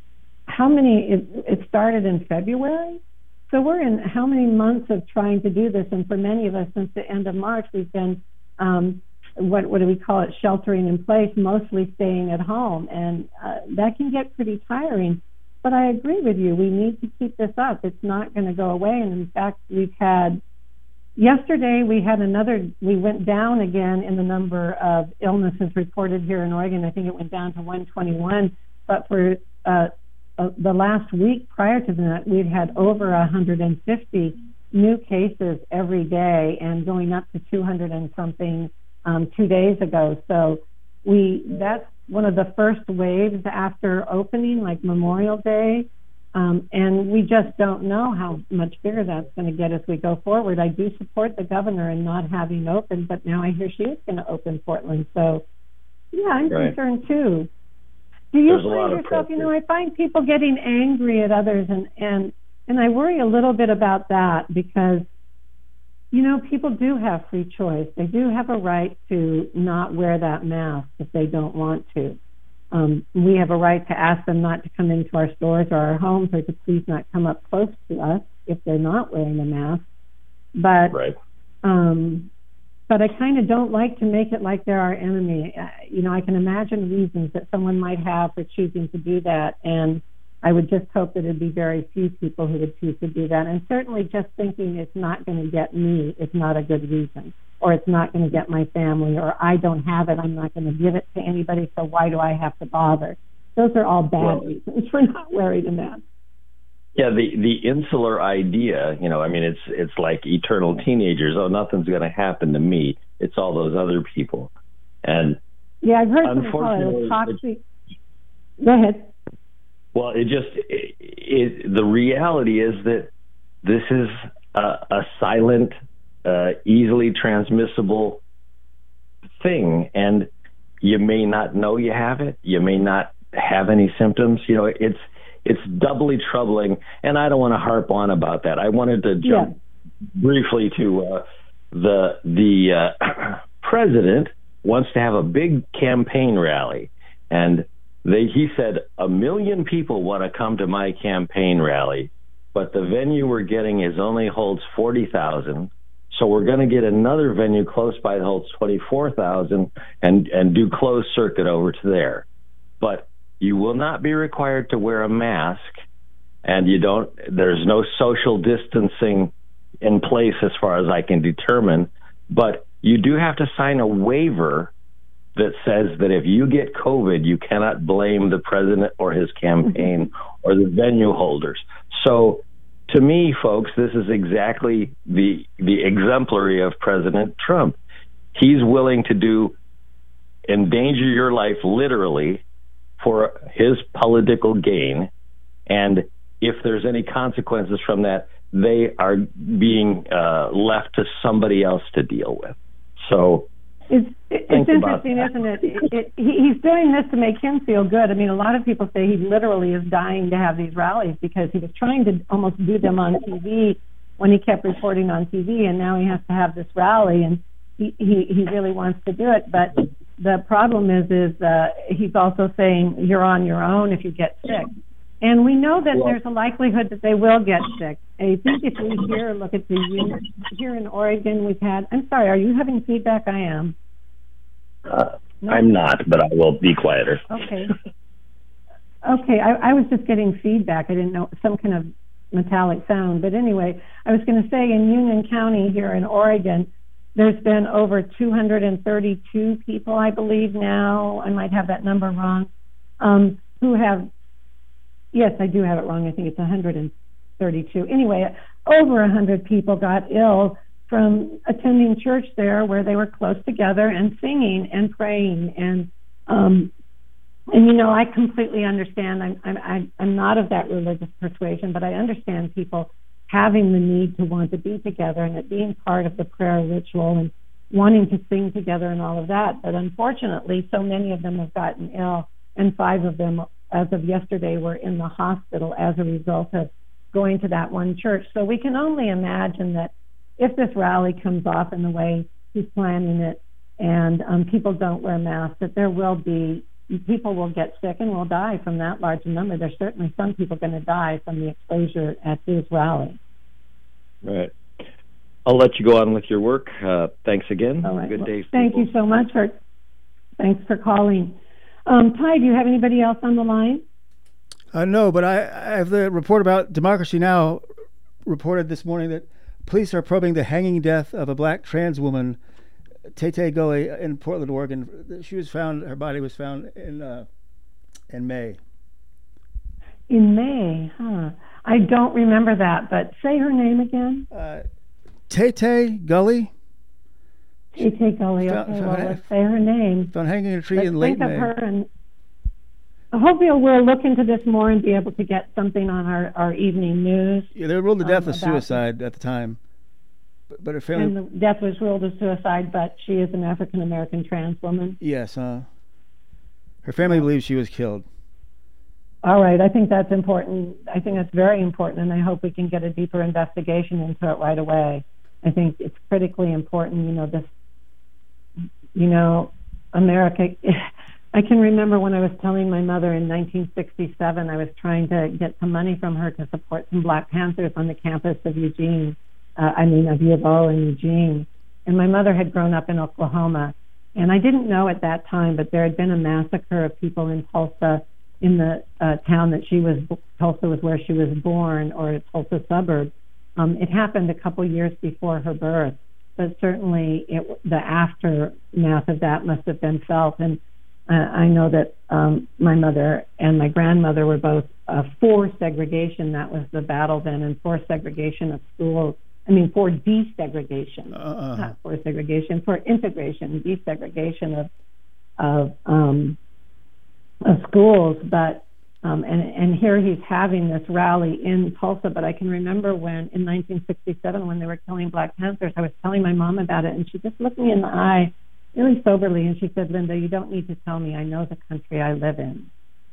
[SPEAKER 5] how many, it, it started in February? So we're in how many months of trying to do this? And for many of us, since the end of March, we've been, um, what, what do we call it, sheltering in place, mostly staying at home. And uh, that can get pretty tiring. But I agree with you. We need to keep this up. It's not going to go away. And in fact, we've had, yesterday we had another, we went down again in the number of illnesses reported here in Oregon. I think it went down to one twenty-one. But for uh, uh, the last week prior to that, we'd had over one hundred fifty new cases every day and going up to two hundred and something um, two days ago. So we that's one of the first waves after opening, like Memorial Day, um, and we just don't know how much bigger that's going to get as we go forward. I do support the governor in not having open, but now I hear she is going to open Portland. So, yeah, I'm right. concerned too. Do you
[SPEAKER 10] There's
[SPEAKER 5] find yourself, you know, I find people getting angry at others, and, and, and I worry a little bit about that because, you know, people do have free choice. They do have a right to not wear that mask if they don't want to. Um, we have a right to ask them not to come into our stores or our homes or to please not come up close to us if they're not wearing a mask. But,
[SPEAKER 10] right.
[SPEAKER 5] um, but I kind of don't like to make it like they're our enemy. Uh, you know, I can imagine reasons that someone might have for choosing to do that, and I would just hope that it'd be very few people who would choose to do that. And certainly just thinking it's not going to get me is not a good reason, or it's not going to get my family, or I don't have it, I'm not going to give it to anybody, so why do I have to bother? Those are all bad well, reasons for not wearing a mask.
[SPEAKER 10] Yeah, the, the insular idea, you know, I mean, it's it's like eternal teenagers. Oh, nothing's going to happen to me. It's all those other people. And
[SPEAKER 5] yeah, I've heard someone call it toxic. Go ahead.
[SPEAKER 10] Well, it just, it, it, the reality is that this is a, a silent, uh, easily transmissible thing, and you may not know you have it. You may not have any symptoms. You know, it's it's doubly troubling, and I don't want to harp on about that. I wanted to jump yeah. briefly to uh, the the uh, president wants to have a big campaign rally, and They, he said, a million people want to come to my campaign rally, but the venue we're getting is only holds forty thousand. So we're going to get another venue close by that holds twenty-four thousand and, and do closed circuit over to there. But you will not be required to wear a mask, and you don't, there's no social distancing in place as far as I can determine, but you do have to sign a waiver that says that if you get COVID, you cannot blame the president or his campaign or the venue holders. So to me, folks, this is exactly the the exemplary of President Trump. He's willing to do endanger your life literally for his political gain. And if there's any consequences from that, they are being uh, left to somebody else to deal with. So
[SPEAKER 5] It's, it's interesting, isn't it? It, it? He's doing this to make him feel good. I mean, a lot of people say he literally is dying to have these rallies because he was trying to almost do them on T V when he kept reporting on T V, and now he has to have this rally, and he, he, he really wants to do it. But the problem is, is uh, he's also saying you're on your own if you get sick. And we know that well, there's a likelihood that they will get sick. I think if we here look at the unit here in Oregon, we've had, I'm sorry, are you having feedback? I am.
[SPEAKER 10] Uh, no? I'm not, but I will be quieter.
[SPEAKER 5] Okay. Okay, I, I was just getting feedback. I didn't know, some kind of metallic sound. But anyway, I was going to say in Union County here in Oregon, there's been over two hundred thirty-two people, I believe now, I might have that number wrong, um, who have, yes, I do have it wrong, I think it's one hundred thirty-two. Anyway, over one hundred people got ill from attending church there where they were close together and singing and praying. And, um, and you know, I completely understand. I'm, I'm, I'm not of that religious persuasion, but I understand people having the need to want to be together and it being part of the prayer ritual and wanting to sing together and all of that. But unfortunately, so many of them have gotten ill, and five of them, as of yesterday, were in the hospital as a result of going to that one church. So we can only imagine that if this rally comes off in the way he's planning it and um, people don't wear masks, that there will be, people will get sick and will die from that large number. There's certainly some people going to die from the exposure at his rally.
[SPEAKER 10] Right. I'll let you go on with your work. Uh, thanks again.
[SPEAKER 5] All right.
[SPEAKER 10] Good
[SPEAKER 5] well,
[SPEAKER 10] day.
[SPEAKER 5] Thank
[SPEAKER 10] people.
[SPEAKER 5] you so much for, thanks for calling. Um, Ty, do you have anybody else on the line?
[SPEAKER 3] Uh, no, but I, I have the report about Democracy Now! Reported this morning that police are probing the hanging death of a black trans woman, Tay-Tay Gully, in Portland, Oregon. She was found, her body was found in uh, in May.
[SPEAKER 5] In May, huh? I don't remember that, but say her name again.
[SPEAKER 3] Uh, Tay-Tay Gully.
[SPEAKER 5] Tay-Tay Gully, okay,
[SPEAKER 3] found,
[SPEAKER 5] well,
[SPEAKER 3] found,
[SPEAKER 5] let's say her name.
[SPEAKER 3] Found hanging in a tree
[SPEAKER 5] let's
[SPEAKER 3] in late
[SPEAKER 5] think
[SPEAKER 3] May.
[SPEAKER 5] Of her and hopefully we'll look into this more and be able to get something on our, our evening news.
[SPEAKER 3] Yeah, they ruled the death
[SPEAKER 5] um,
[SPEAKER 3] as suicide at the time. But, but her family...
[SPEAKER 5] And the death was ruled as suicide, but she is an African-American trans woman.
[SPEAKER 3] Yes, uh, her family believes she was killed.
[SPEAKER 5] All right, I think that's important. I think that's very important, and I hope we can get a deeper investigation into it right away. I think it's critically important, you know, this, you know, America... I can remember when I was telling my mother in nineteen sixty-seven, I was trying to get some money from her to support some Black Panthers on the campus of Eugene, uh, I mean, of U of O in Eugene. And my mother had grown up in Oklahoma. And I didn't know at that time, but there had been a massacre of people in Tulsa, in the uh, town that she was, Tulsa was where she was born, or a Tulsa suburb. Um, it happened a couple years before her birth, but certainly it, the aftermath of that must have been felt. And uh, I know that um, my mother and my grandmother were both uh, for segregation. That was the battle then, and for segregation of schools. I mean, for desegregation, uh-uh. not for segregation, for integration, desegregation of of, um, of schools. But um, and and here he's having this rally in Tulsa. But I can remember when in nineteen sixty-seven, when they were killing Black Panthers, I was telling my mom about it, and she just looked me in the eye, really soberly, and she said, "Linda, you don't need to tell me. I know the country I live in."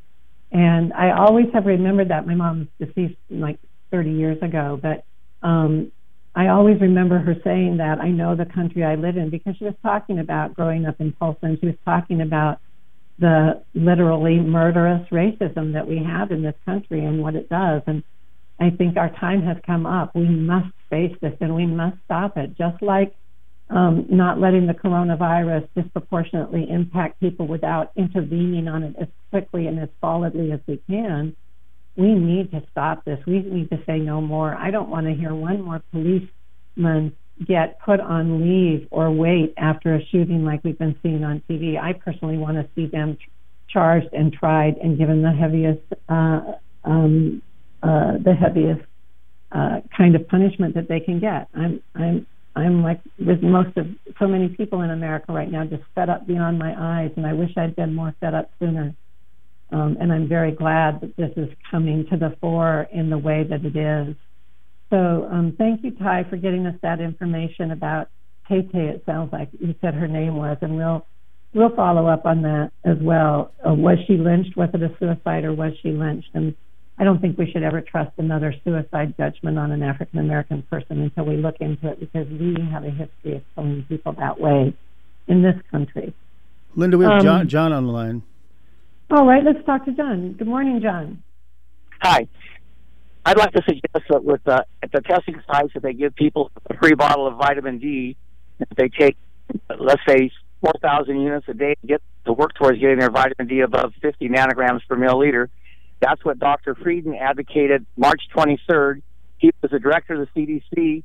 [SPEAKER 5] And I always have remembered that. My mom's deceased like thirty years ago, but um, I always remember her saying that, "I know the country I live in," because she was talking about growing up in Tulsa, and she was talking about the literally murderous racism that we have in this country and what it does. And I think our time has come up. We must face this, and we must stop it. Just like um, not letting the coronavirus disproportionately impact people without intervening on it as quickly and as solidly as we can, we need to stop this. We need to say no more. I don't want to hear one more policeman get put on leave or wait after a shooting like we've been seeing on T V. I personally want to see them charged and tried and given the heaviest, uh, um, uh, the heaviest uh, kind of punishment that they can get. I'm, I'm, I'm like with most of so many people in America right now, just fed up beyond my eyes, and I wish I'd been more fed up sooner. Um, and I'm very glad that this is coming to the fore in the way that it is. So um, thank you, Ty, for getting us that information about Tay-Tay. It sounds like you said her name was, and we'll we'll follow up on that as well. Uh, was she lynched? Was it a suicide, or was she lynched? And I don't think we should ever trust another suicide judgment on an African-American person until we look into it, because we have a history of killing people that way in this country.
[SPEAKER 3] Linda, we have
[SPEAKER 5] um,
[SPEAKER 3] John, John on the line.
[SPEAKER 5] All right, let's talk to John. Good morning, John.
[SPEAKER 11] Hi. I'd like to suggest that with uh, at the testing sites, that they give people a free bottle of vitamin D. If they take, let's say, four thousand units a day to get to work towards getting their vitamin D above fifty nanograms per milliliter. That's what Doctor Frieden advocated March twenty-third. He was the director of the C D C,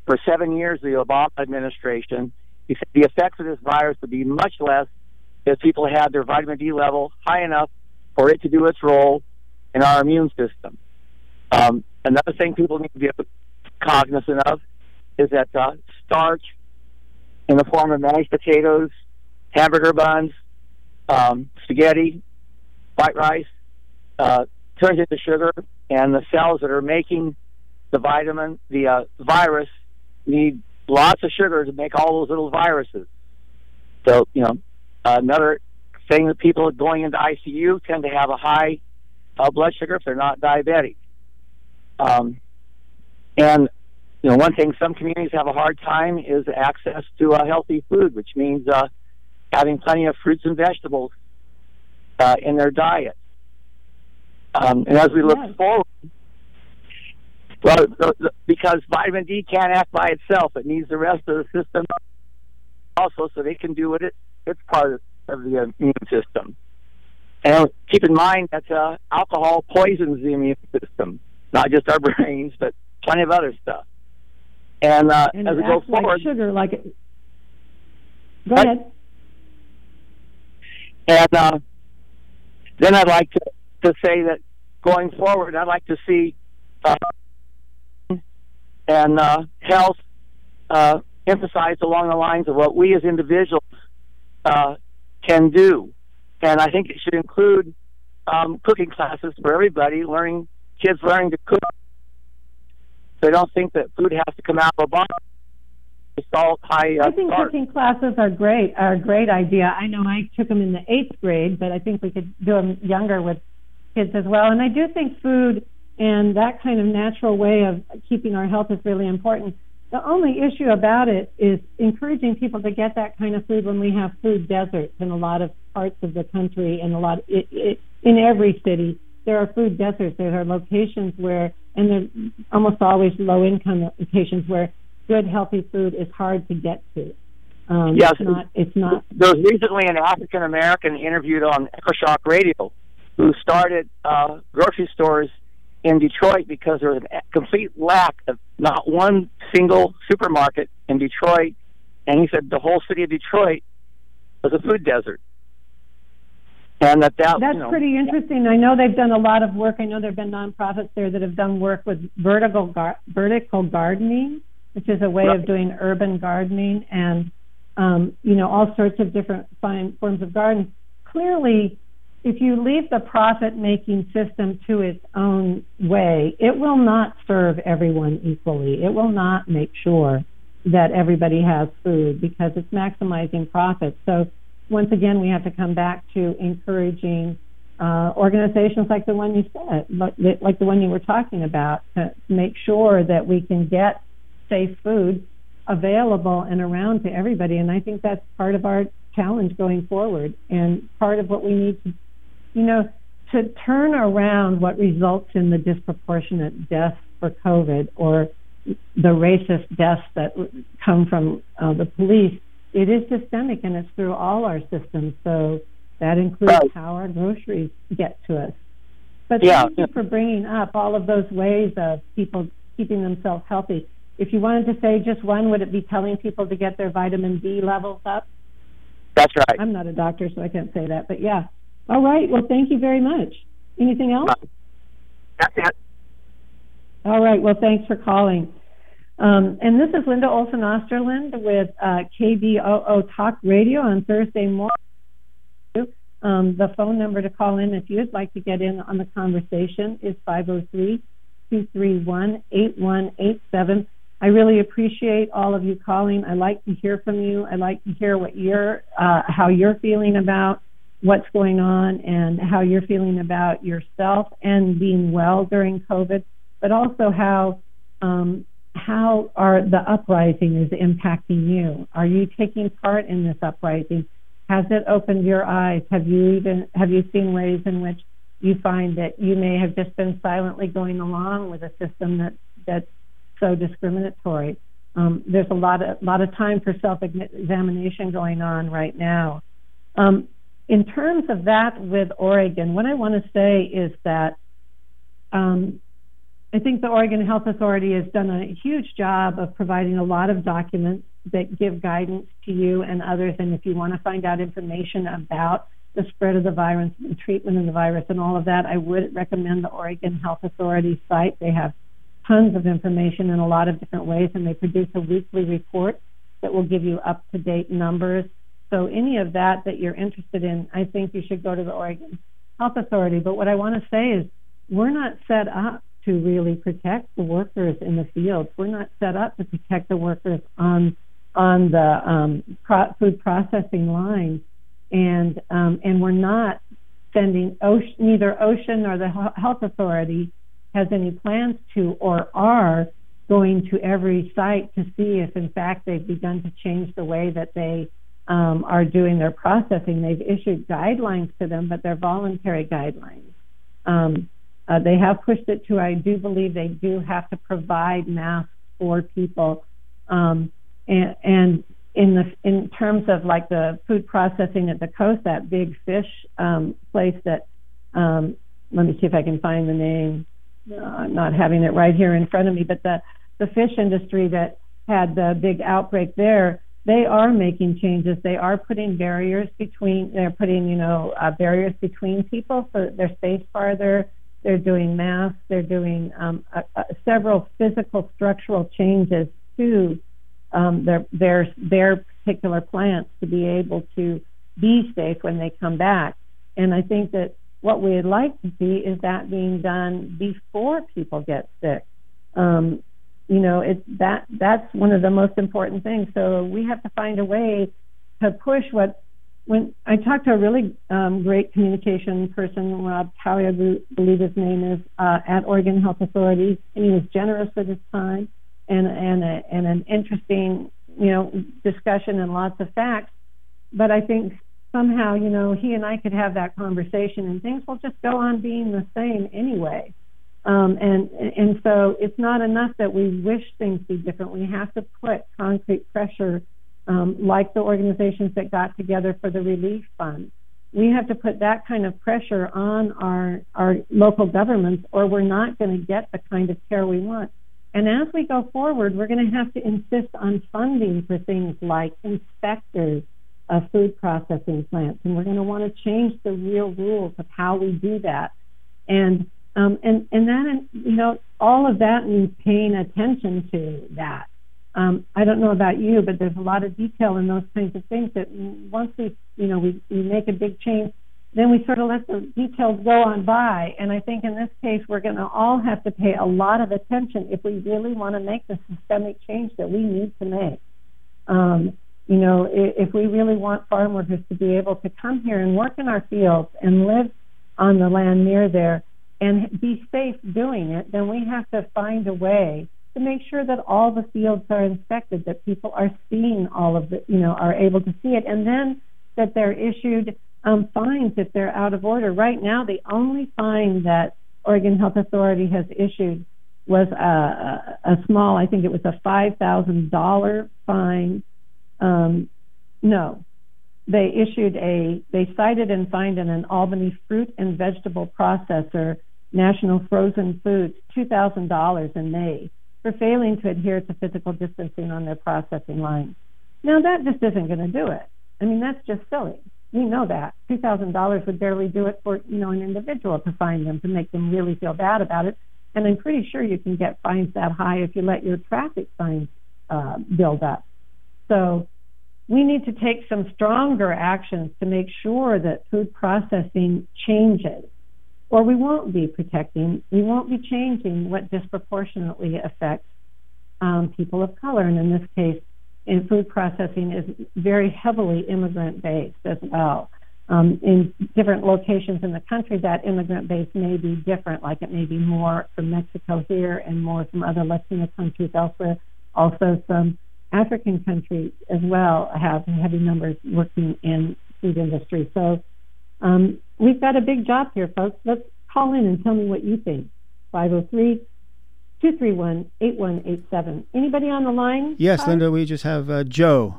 [SPEAKER 11] for seven years of the Obama administration. He said the effects of this virus would be much less if people had their vitamin D level high enough for it to do its role in our immune system. Um, another thing people need to be cognizant of is that uh, starch in the form of mashed potatoes, hamburger buns, um, spaghetti, white rice, uh, turns into sugar, and the cells that are making the vitamin, the uh, virus, need lots of sugar to make all those little viruses. So, you know, uh, another thing that people going into I C U tend to have a high uh, blood sugar if they're not diabetic. Um, and, you know, one thing some communities have a hard time is access to uh, healthy food, which means uh, having plenty of fruits and vegetables uh, in their diet. Um, and as we look yeah. forward, well, the, the, because vitamin D can't act by itself, it needs the rest of the system also so they can do what it, it's part of, of the immune system. And keep in mind that uh, alcohol poisons the immune system, not just our brains, but plenty of other stuff. And, uh,
[SPEAKER 5] and
[SPEAKER 11] as we go forward,
[SPEAKER 5] like sugar, like it. Go I, ahead.
[SPEAKER 11] And uh, then I'd like to, to say that going forward, I'd like to see uh, and uh, health uh, emphasized along the lines of what we as individuals uh, can do. And I think it should include um, cooking classes for everybody, learning kids learning to cook. They don't think that food has to come out of a box. Salt, high, uh,
[SPEAKER 5] I think
[SPEAKER 11] start.
[SPEAKER 5] cooking classes are great, are a great idea. I know I took them in the eighth grade, but I think we could do them younger with kids as well. And I do think food and that kind of natural way of keeping our health is really important. The only issue about it is encouraging people to get that kind of food when we have food deserts in a lot of parts of the country and a lot of, it, it, in every city. There are food deserts. There are locations where, and they're almost always low-income locations where good, healthy food is hard to get to. Um,
[SPEAKER 11] yes,
[SPEAKER 5] it's not. It's not.
[SPEAKER 11] There was recently an African American interviewed on EchoShock Radio who started uh, grocery stores in Detroit because there was a complete lack of not one single supermarket in Detroit, and he said the whole city of Detroit was a food desert. And that, that
[SPEAKER 5] That's
[SPEAKER 11] you know,
[SPEAKER 5] pretty interesting. I know they've done a lot of work. I know there have been nonprofits there that have done work with vertical gar- vertical gardening, which is a way right. of doing urban gardening and, um, you know, all sorts of different fine forms of garden. Clearly, if you leave the profit-making system to its own way, it will not serve everyone equally. It will not make sure that everybody has food because it's maximizing profits. So once again, we have to come back to encouraging uh, organizations like the one you said, like, like the one you were talking about, to make sure that we can get safe food available and around to everybody. And I think that's part of our challenge going forward and part of what we need to, you know, to turn around what results in the disproportionate deaths for COVID or the racist deaths that come from uh, the police. It is systemic and it's through all our systems. So that includes right. how our groceries get to us. But
[SPEAKER 11] yeah.
[SPEAKER 5] thank you for bringing up all of those ways of people keeping themselves healthy. If you wanted to say just one, would it be telling people to get their vitamin D levels up?
[SPEAKER 11] That's right.
[SPEAKER 5] I'm not a doctor, so I can't say that. But yeah. All right. Well, thank you very much. Anything else?
[SPEAKER 11] Uh, that's it.
[SPEAKER 5] All right. Well, thanks for calling. Um, and this is Linda Olson Osterland with uh, K B O O Talk Radio on Thursday morning. Um, the phone number to call in if you'd like to get in on the conversation is five oh three, two three one, eight one eight seven. I really appreciate all of you calling. I like to hear from you. I like to hear what you're, uh, how you're feeling about what's going on and how you're feeling about yourself and being well during COVID, but also how um, how are the uprising is impacting you. Are you taking part in this uprising? Has it opened your eyes? Have you even have you seen ways in which you find that you may have just been silently going along with a system that that's so discriminatory? Um, there's a lot of lot of time for self-examination going on right now. Um, in terms of that with Oregon, what I want to say is that um, I think the Oregon Health Authority has done a huge job of providing a lot of documents that give guidance to you and others. And if you want to find out information about the spread of the virus and treatment of the virus and all of that, I would recommend the Oregon Health Authority site. They have tons of information in a lot of different ways, and they produce a weekly report that will give you up-to-date numbers. So any of that that you're interested in, I think you should go to the Oregon Health Authority. But what I want to say is we're not set up to really protect the workers in the fields. We're not set up to protect the workers on on the um, pro- food processing line, and um, and we're not sending ocean, neither OSHA nor the Health Authority has any plans to or are going to every site to see if in fact they've begun to change the way that they um, are doing their processing. They've issued guidelines to them, but they're voluntary guidelines. Um, uh, they have pushed it to, I do believe they do have to provide masks for people. Um, And, and in the in terms of like the food processing at the coast, that big fish um, place that, um, let me see if I can find the name. Uh, I'm not having it right here in front of me, but the, the fish industry that had the big outbreak there, they are making changes. They are putting barriers between, they're putting, you know, uh, barriers between people so that they're spaced farther. They're doing masks. They're doing um, uh, uh, several physical structural changes to Um, their their their particular plants to be able to be safe when they come back. And I think that what we'd like to see is that being done before people get sick. Um, you know, it's that that's one of the most important things. So we have to find a way to push what. When I talked to a really um, great communication person, Rob Cowie, I believe his name is, uh, at Oregon Health Authority, and he was generous with his time. And and, a, and an interesting, you know, discussion and lots of facts. But I think somehow, you know, he and I could have that conversation, and things will just go on being the same anyway. Um, and and so it's not enough that we wish things be different. We have to put concrete pressure, um, like the organizations that got together for the relief fund. We have to put that kind of pressure on our our local governments, or we're not going to get the kind of care we want. And as we go forward, we're going to have to insist on funding for things like inspectors of food processing plants, and we're going to want to change the real rules of how we do that. And um, and and that, you know, all of that means paying attention to that. Um, I don't know about you, but there's a lot of detail in those kinds of things that once we, you know, we, we make a big change, then we sort of let the details go on by. And I think in this case, we're going to all have to pay a lot of attention if we really want to make the systemic change that we need to make. Um, you know, if, if we really want farm workers to be able to come here and work in our fields and live on the land near there and be safe doing it, then we have to find a way to make sure that all the fields are inspected, that people are seeing all of the, you know, are able to see it, and then that they're issued Um, fines if they're out of order. Right now, the only fine that Oregon Health Authority has issued was a, a, a small, I think it was a five thousand dollars fine. Um, no, they issued a, they cited and fined in an Albany fruit and vegetable processor, National Frozen Foods, two thousand dollars in May for failing to adhere to physical distancing on their processing lines. Now, that just isn't going to do it. I mean, that's just silly. We know that two thousand dollars would barely do it for, you know, an individual to fine them, to make them really feel bad about it. And I'm pretty sure you can get fines that high if you let your traffic fines uh, build up. So we need to take some stronger actions to make sure that food processing changes, or we won't be protecting, we won't be changing what disproportionately affects um, people of color. And in this case, in food processing is very heavily immigrant-based as well. Um, in different locations in the country, that immigrant base may be different, like it may be more from Mexico here and more from other Latino countries elsewhere. Also, some African countries as well have heavy numbers working in food industry. So um, we've got a big job here, folks. Let's call in and tell me what you think. five oh three, two three one, eight one eight seven. Anybody on the line?
[SPEAKER 3] Yes,
[SPEAKER 5] Hi.
[SPEAKER 3] Linda, we just have uh, Joe.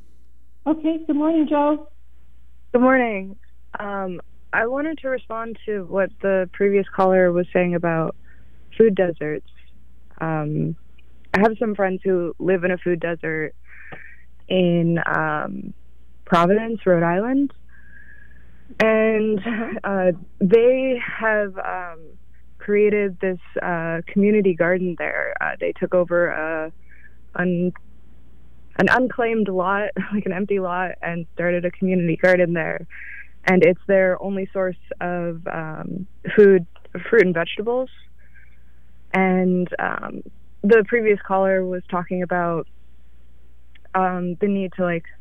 [SPEAKER 5] Okay, good morning, Joe.
[SPEAKER 12] Good morning. Um, I wanted to respond to what the previous caller was saying about food deserts. Um, I have some friends who live in a food desert in um, Providence, Rhode Island, and uh, they have um, created this uh, community garden there. Uh, they took over a, un, an unclaimed lot, like an empty lot, and started a community garden there. And it's their only source of um, food, fruit and vegetables. And um, the previous caller was talking about um, the need to like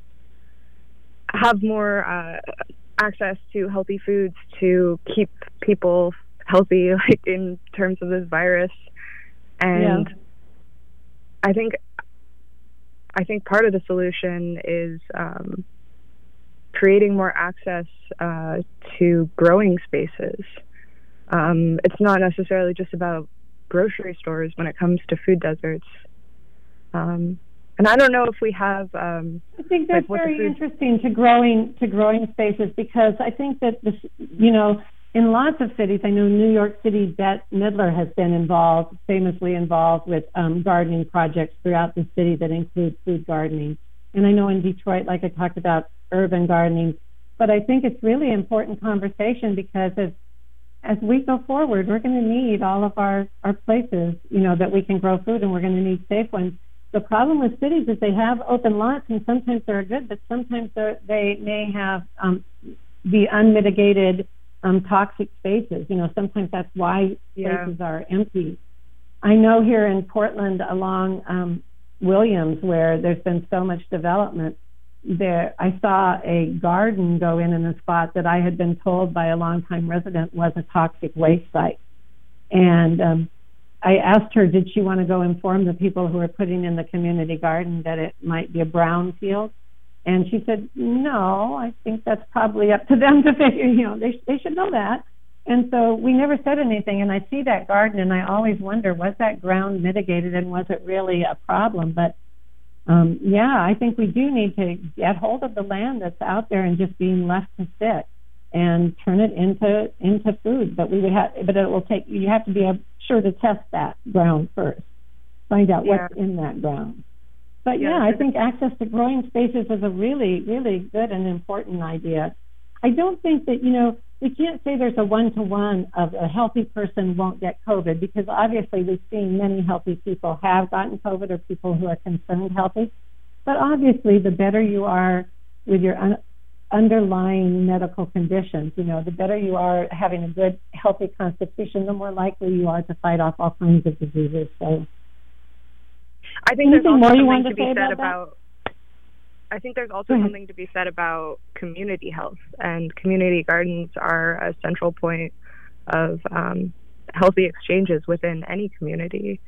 [SPEAKER 12] have more uh, access to healthy foods to keep people healthy, like in terms of this virus. And yeah. I think I think part of the solution is um, creating more access uh, to growing spaces. Um, it's not necessarily just about grocery stores when it comes to food deserts. Um, and I don't know if we have. Um,
[SPEAKER 5] I think that's
[SPEAKER 12] like
[SPEAKER 5] very interesting to growing to growing spaces, because I think that this, you know, in lots of cities, I know New York City, Bette Midler has been involved, famously involved with um, gardening projects throughout the city that include food gardening. And I know in Detroit, like I talked about, urban gardening. But I think it's really important conversation, because as as we go forward, we're going to need all of our, our places, you know, that we can grow food, and we're going to need safe ones. The problem with cities is they have open lots, and sometimes they're good, but sometimes they may have um, the unmitigated um, toxic spaces. You know, sometimes that's why spaces yeah. are empty. I know here in Portland along um, Williams, where there's been so much development, there I saw a garden go in in a spot that I had been told by a longtime resident was a toxic waste site. And um, I asked her, did she want to go inform the people who are putting in the community garden that it might be a brown field? And she said, no, I think that's probably up to them to figure, you know, they, they should know that. And so we never said anything. And I see that garden, and I always wonder, was that ground mitigated, and was it really a problem? But Um, yeah, I think we do need to get hold of the land that's out there and just being left to sit, and turn it into into food. But we would have, but it will take. You have to be sure to test that ground first, find out yeah. what's in that ground. But yeah, yeah, I think access to growing spaces is a really, really good and important idea. I don't think that, you know, we can't say there's a one-to-one of a healthy person won't get COVID, because obviously we've seen many healthy people have gotten COVID, or people who are concerned healthy. But obviously the better you are with your un- underlying medical conditions, you know, the better you are having a good, healthy constitution, the more likely you are to fight off all kinds of diseases. So
[SPEAKER 12] I think there's also something to be said
[SPEAKER 5] about,
[SPEAKER 12] about I think there's also something to be said about community health, and community gardens are a central point of um, healthy exchanges within any community.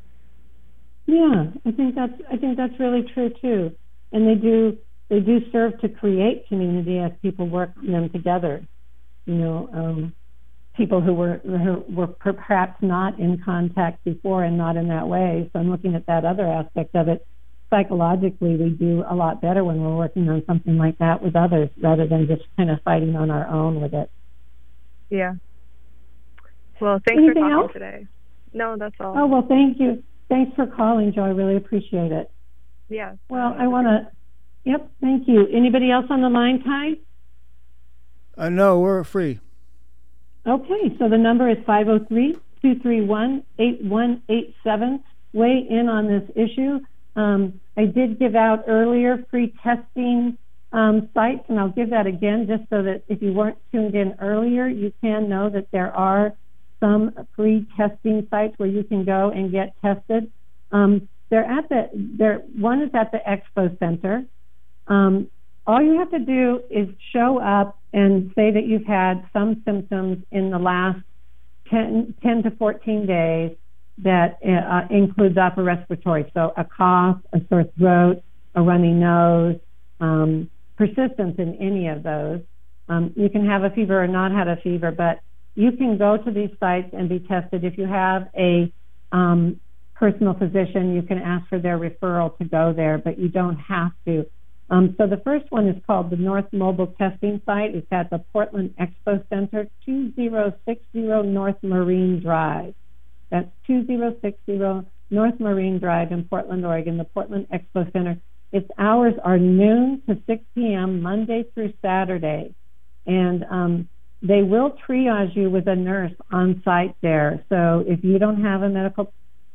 [SPEAKER 5] Yeah, I think that's I think that's really true too, and they do they do serve to create community as people work on them together. You know, um, people who were who were perhaps not in contact before and not in that way. So I'm looking at that other aspect of it. Psychologically, we do a lot better when we're working on something like that with others, rather than just kind of fighting on our own with it.
[SPEAKER 12] Yeah. Well, thanks
[SPEAKER 5] Anything
[SPEAKER 12] for talking
[SPEAKER 5] else?
[SPEAKER 12] today. No, that's all.
[SPEAKER 5] Oh, well, thank you. Thanks for calling, Joe. I really appreciate it.
[SPEAKER 12] Yeah.
[SPEAKER 5] Well, I want to, yep, thank you. Anybody else on the line, Ty?
[SPEAKER 3] Uh, no, we're free.
[SPEAKER 5] Okay, so the number is five oh three, two three one, eight one eight seven. Weigh in on this issue. Um, I did give out earlier free testing um, sites, and I'll give that again just so that if you weren't tuned in earlier, you can know that there are some free testing sites where you can go and get tested. Um, they're at the, they're, one is at the Expo Center. Um, all you have to do is show up and say that you've had some symptoms in the last ten, ten to fourteen days that uh, includes upper respiratory, so a cough, a sore throat, a runny nose, um, persistence in any of those. Um, you can have a fever or not have a fever, but you can go to these sites and be tested. If you have a um, personal physician, you can ask for their referral to go there, but you don't have to. Um, so the first one is called the North Mobile Testing Site. It's at the Portland Expo Center, two thousand sixty North Marine Drive. That's two thousand sixty North Marine Drive in Portland, Oregon, the Portland Expo Center. Its hours are noon to six p.m. Monday through Saturday. And um, they will triage you with a nurse on site there. So if you don't have a medical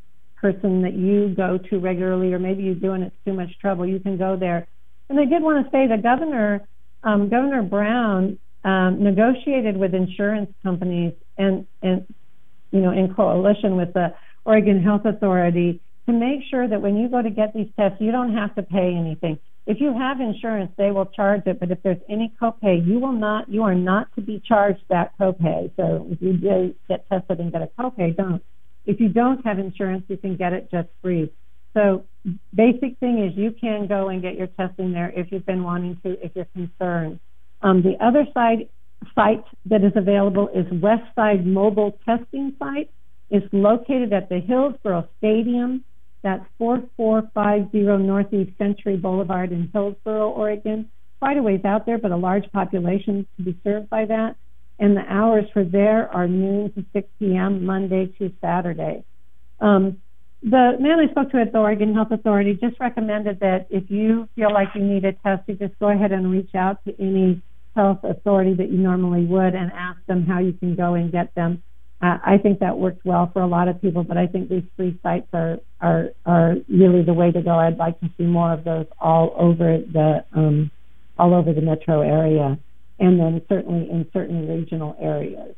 [SPEAKER 5] person that you go to regularly, or maybe you're doing it's too much trouble, you can go there. And I did want to say the governor, um, Governor Brown, um, negotiated with insurance companies and, and, you know, in coalition with the Oregon Health Authority to make sure that when you go to get these tests, you don't have to pay anything. If you have insurance, they will charge it, but if there's any copay, you will not, you are not to be charged that copay. So if you do get tested and get a copay, don't. If you don't have insurance, you can get it just free. So basic thing is you can go and get your testing there if you've been wanting to, if you're concerned. Um, the other side site that is available is Westside Mobile Testing Site. It's located at the Hillsboro Stadium. That's four four five zero Northeast Century Boulevard in Hillsboro, Oregon. Quite a ways out there, but a large population to be served by that. And the hours for there are noon to six p.m. Monday to Saturday. Um, the man I spoke to at the Oregon Health Authority just recommended that if you feel like you need a test, you just go ahead and reach out to any health authority that you normally would and ask them how you can go and get them. Uh, I think that works well for a lot of people, but I think these free sites are, are, are really the way to go. I'd like to see more of those all over the, um, all over the metro area, and then certainly in certain regional areas.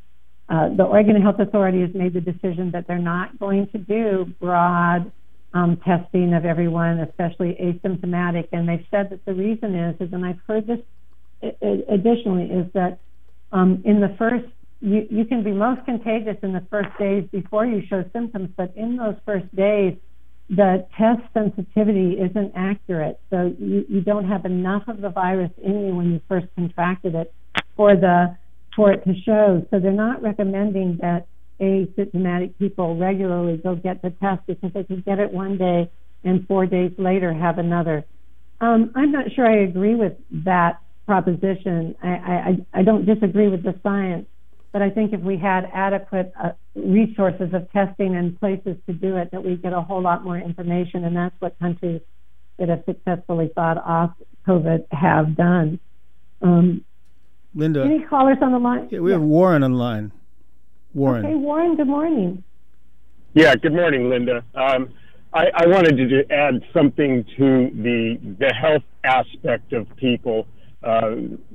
[SPEAKER 5] Uh, the Oregon Health Authority has made the decision that they're not going to do broad um, testing of everyone, especially asymptomatic. And they've said that the reason is, is and I've heard this additionally, is that um, in the first, you, you can be most contagious in the first days before you show symptoms, but in those first days, the test sensitivity isn't accurate. So you, you don't have enough of the virus in you when you first contracted it for the for it to show. So they're not recommending that asymptomatic people regularly go get the test because they can get it one day and four days later have another. Um, I'm not sure I agree with that proposition. I, I, I don't disagree with the science, but I think if we had adequate uh, resources of testing and places to do it, that we get a whole lot more information, and that's what countries that have successfully fought off COVID have done. Um,
[SPEAKER 3] Linda.
[SPEAKER 5] Any callers on the line?
[SPEAKER 3] Yeah, we have yeah. Warren on the line. Warren.
[SPEAKER 5] Okay, Warren, good morning.
[SPEAKER 13] Yeah, good morning, Linda. Um, I, I wanted to add something to the, the health aspect of people, uh,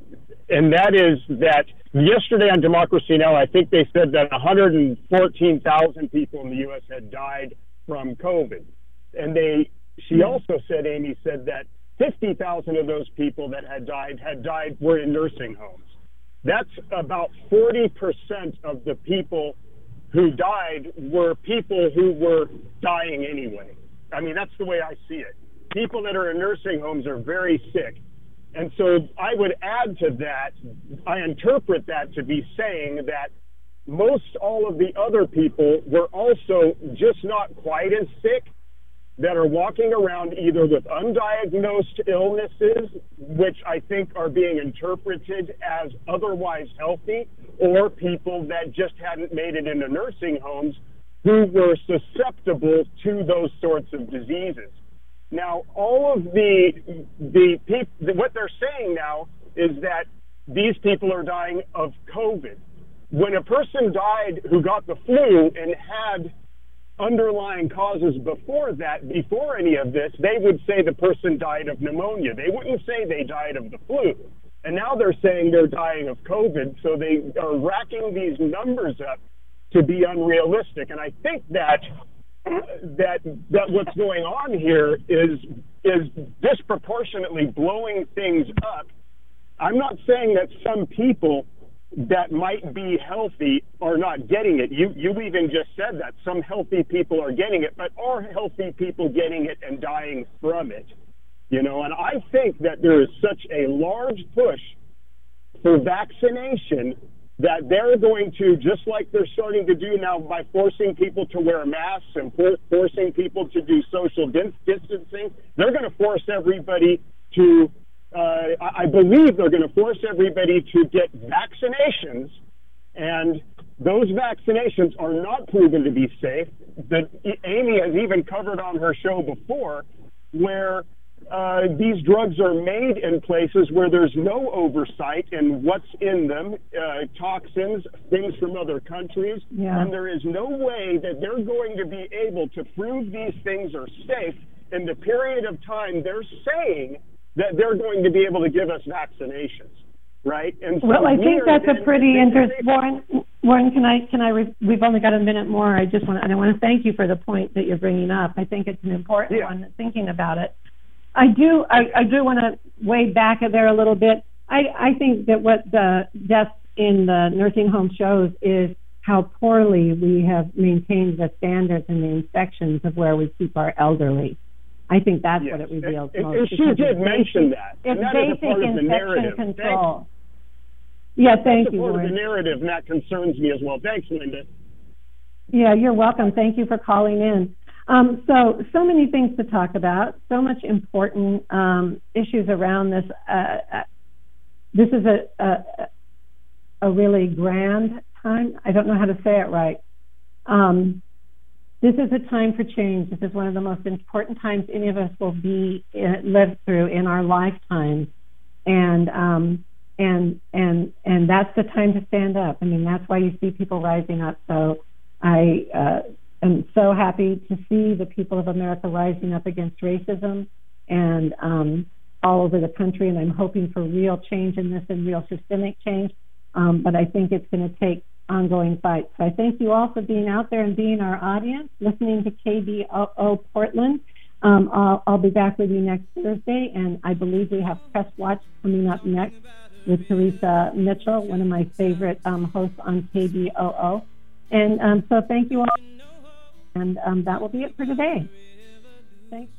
[SPEAKER 13] and that is that yesterday on Democracy Now!, I think they said that one hundred fourteen thousand people in the U S had died from COVID. And they, she also said, Amy said that fifty thousand of those people that had died had died were in nursing homes. That's about forty percent of the people who died were people who were dying anyway. I mean, that's the way I see it. People that are in nursing homes are very sick. And so I would add to that, I interpret that to be saying that most all of the other people were also just not quite as sick, that are walking around either with undiagnosed illnesses, which I think are being interpreted as otherwise healthy, or people that just hadn't made it into nursing homes who were susceptible to those sorts of diseases. Now, all of the, the people, what they're saying now is that these people are dying of COVID. When a person died who got the flu and had underlying causes before that, before any of this, they would say the person died of pneumonia. They wouldn't say they died of the flu. And now they're saying they're dying of COVID, so they are racking these numbers up to be unrealistic. And I think that that that what's going on here is is disproportionately blowing things up. I'm not saying that some people that might be healthy are not getting it. You you even just said that some healthy people are getting it, but are healthy people getting it and dying from it? You know, and I think that there is such a large push for vaccination that they're going to, just like they're starting to do now by forcing people to wear masks and for, forcing people to do social distancing, they're going to force everybody to Uh, I believe they're going to force everybody to get vaccinations, and Those vaccinations are not proven to be safe. That Amy has even covered on her show before, where uh, these drugs are made in places where there's no oversight in what's in them, uh, toxins, things from other countries,
[SPEAKER 5] yeah.
[SPEAKER 13] and there is no way that they're going to be able to prove these things are safe in the period of time they're saying that they're going to be able to give us vaccinations, right? And so
[SPEAKER 5] well, I think that's a pretty interesting. Warren, Warren, can I? Can I? Re- we've only got a minute more. I just want to. And I want to thank you for the point that you're bringing up. I think it's an important
[SPEAKER 13] yeah.
[SPEAKER 5] one. Thinking about it, I do. I, I do want to weigh back there a little bit. I, I think that what the deaths in the nursing home shows is how poorly we have maintained the standards and the inspections of where we keep our elderly. I think that's
[SPEAKER 13] yes.
[SPEAKER 5] what it reveals
[SPEAKER 13] and,
[SPEAKER 5] most.
[SPEAKER 13] And she did mention that.
[SPEAKER 5] It's
[SPEAKER 13] and that
[SPEAKER 5] basic
[SPEAKER 13] is a part of the narrative.
[SPEAKER 5] Control.
[SPEAKER 13] Thanks.
[SPEAKER 5] Yeah, thank
[SPEAKER 13] that's
[SPEAKER 5] you,
[SPEAKER 13] a part
[SPEAKER 5] Warren.
[SPEAKER 13] of the narrative, and that concerns me as well. Thanks, Linda.
[SPEAKER 5] Yeah, you're welcome. Thank you for calling in. Um, so, so many things to talk about, so much important um, issues around this. Uh, this is a, a a really grand time. I don't know how to say it right. Um, this is a time for change. This is one of the most important times any of us will be in, live through in our lifetimes, and um, and and and that's the time to stand up. I mean, that's why you see people rising up. So I. Uh, I'm so happy to see the people of America rising up against racism and um, all over the country, and I'm hoping for real change in this and real systemic change, um, but I think it's going to take ongoing fights. So I thank you all for being out there and being our audience, listening to K B O O Portland. Um, I'll, I'll be back with you next Thursday, and I believe we have Press Watch coming up next with Teresa Mitchell, one of my favorite um, hosts on K B O O. And um, so thank you all. And um, that will be it for today. Thanks.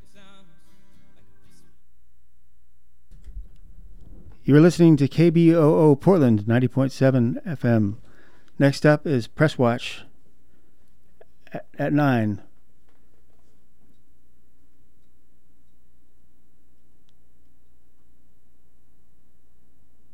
[SPEAKER 3] You're listening to K B O O Portland, ninety point seven F M. Next up is Press Watch at, at nine.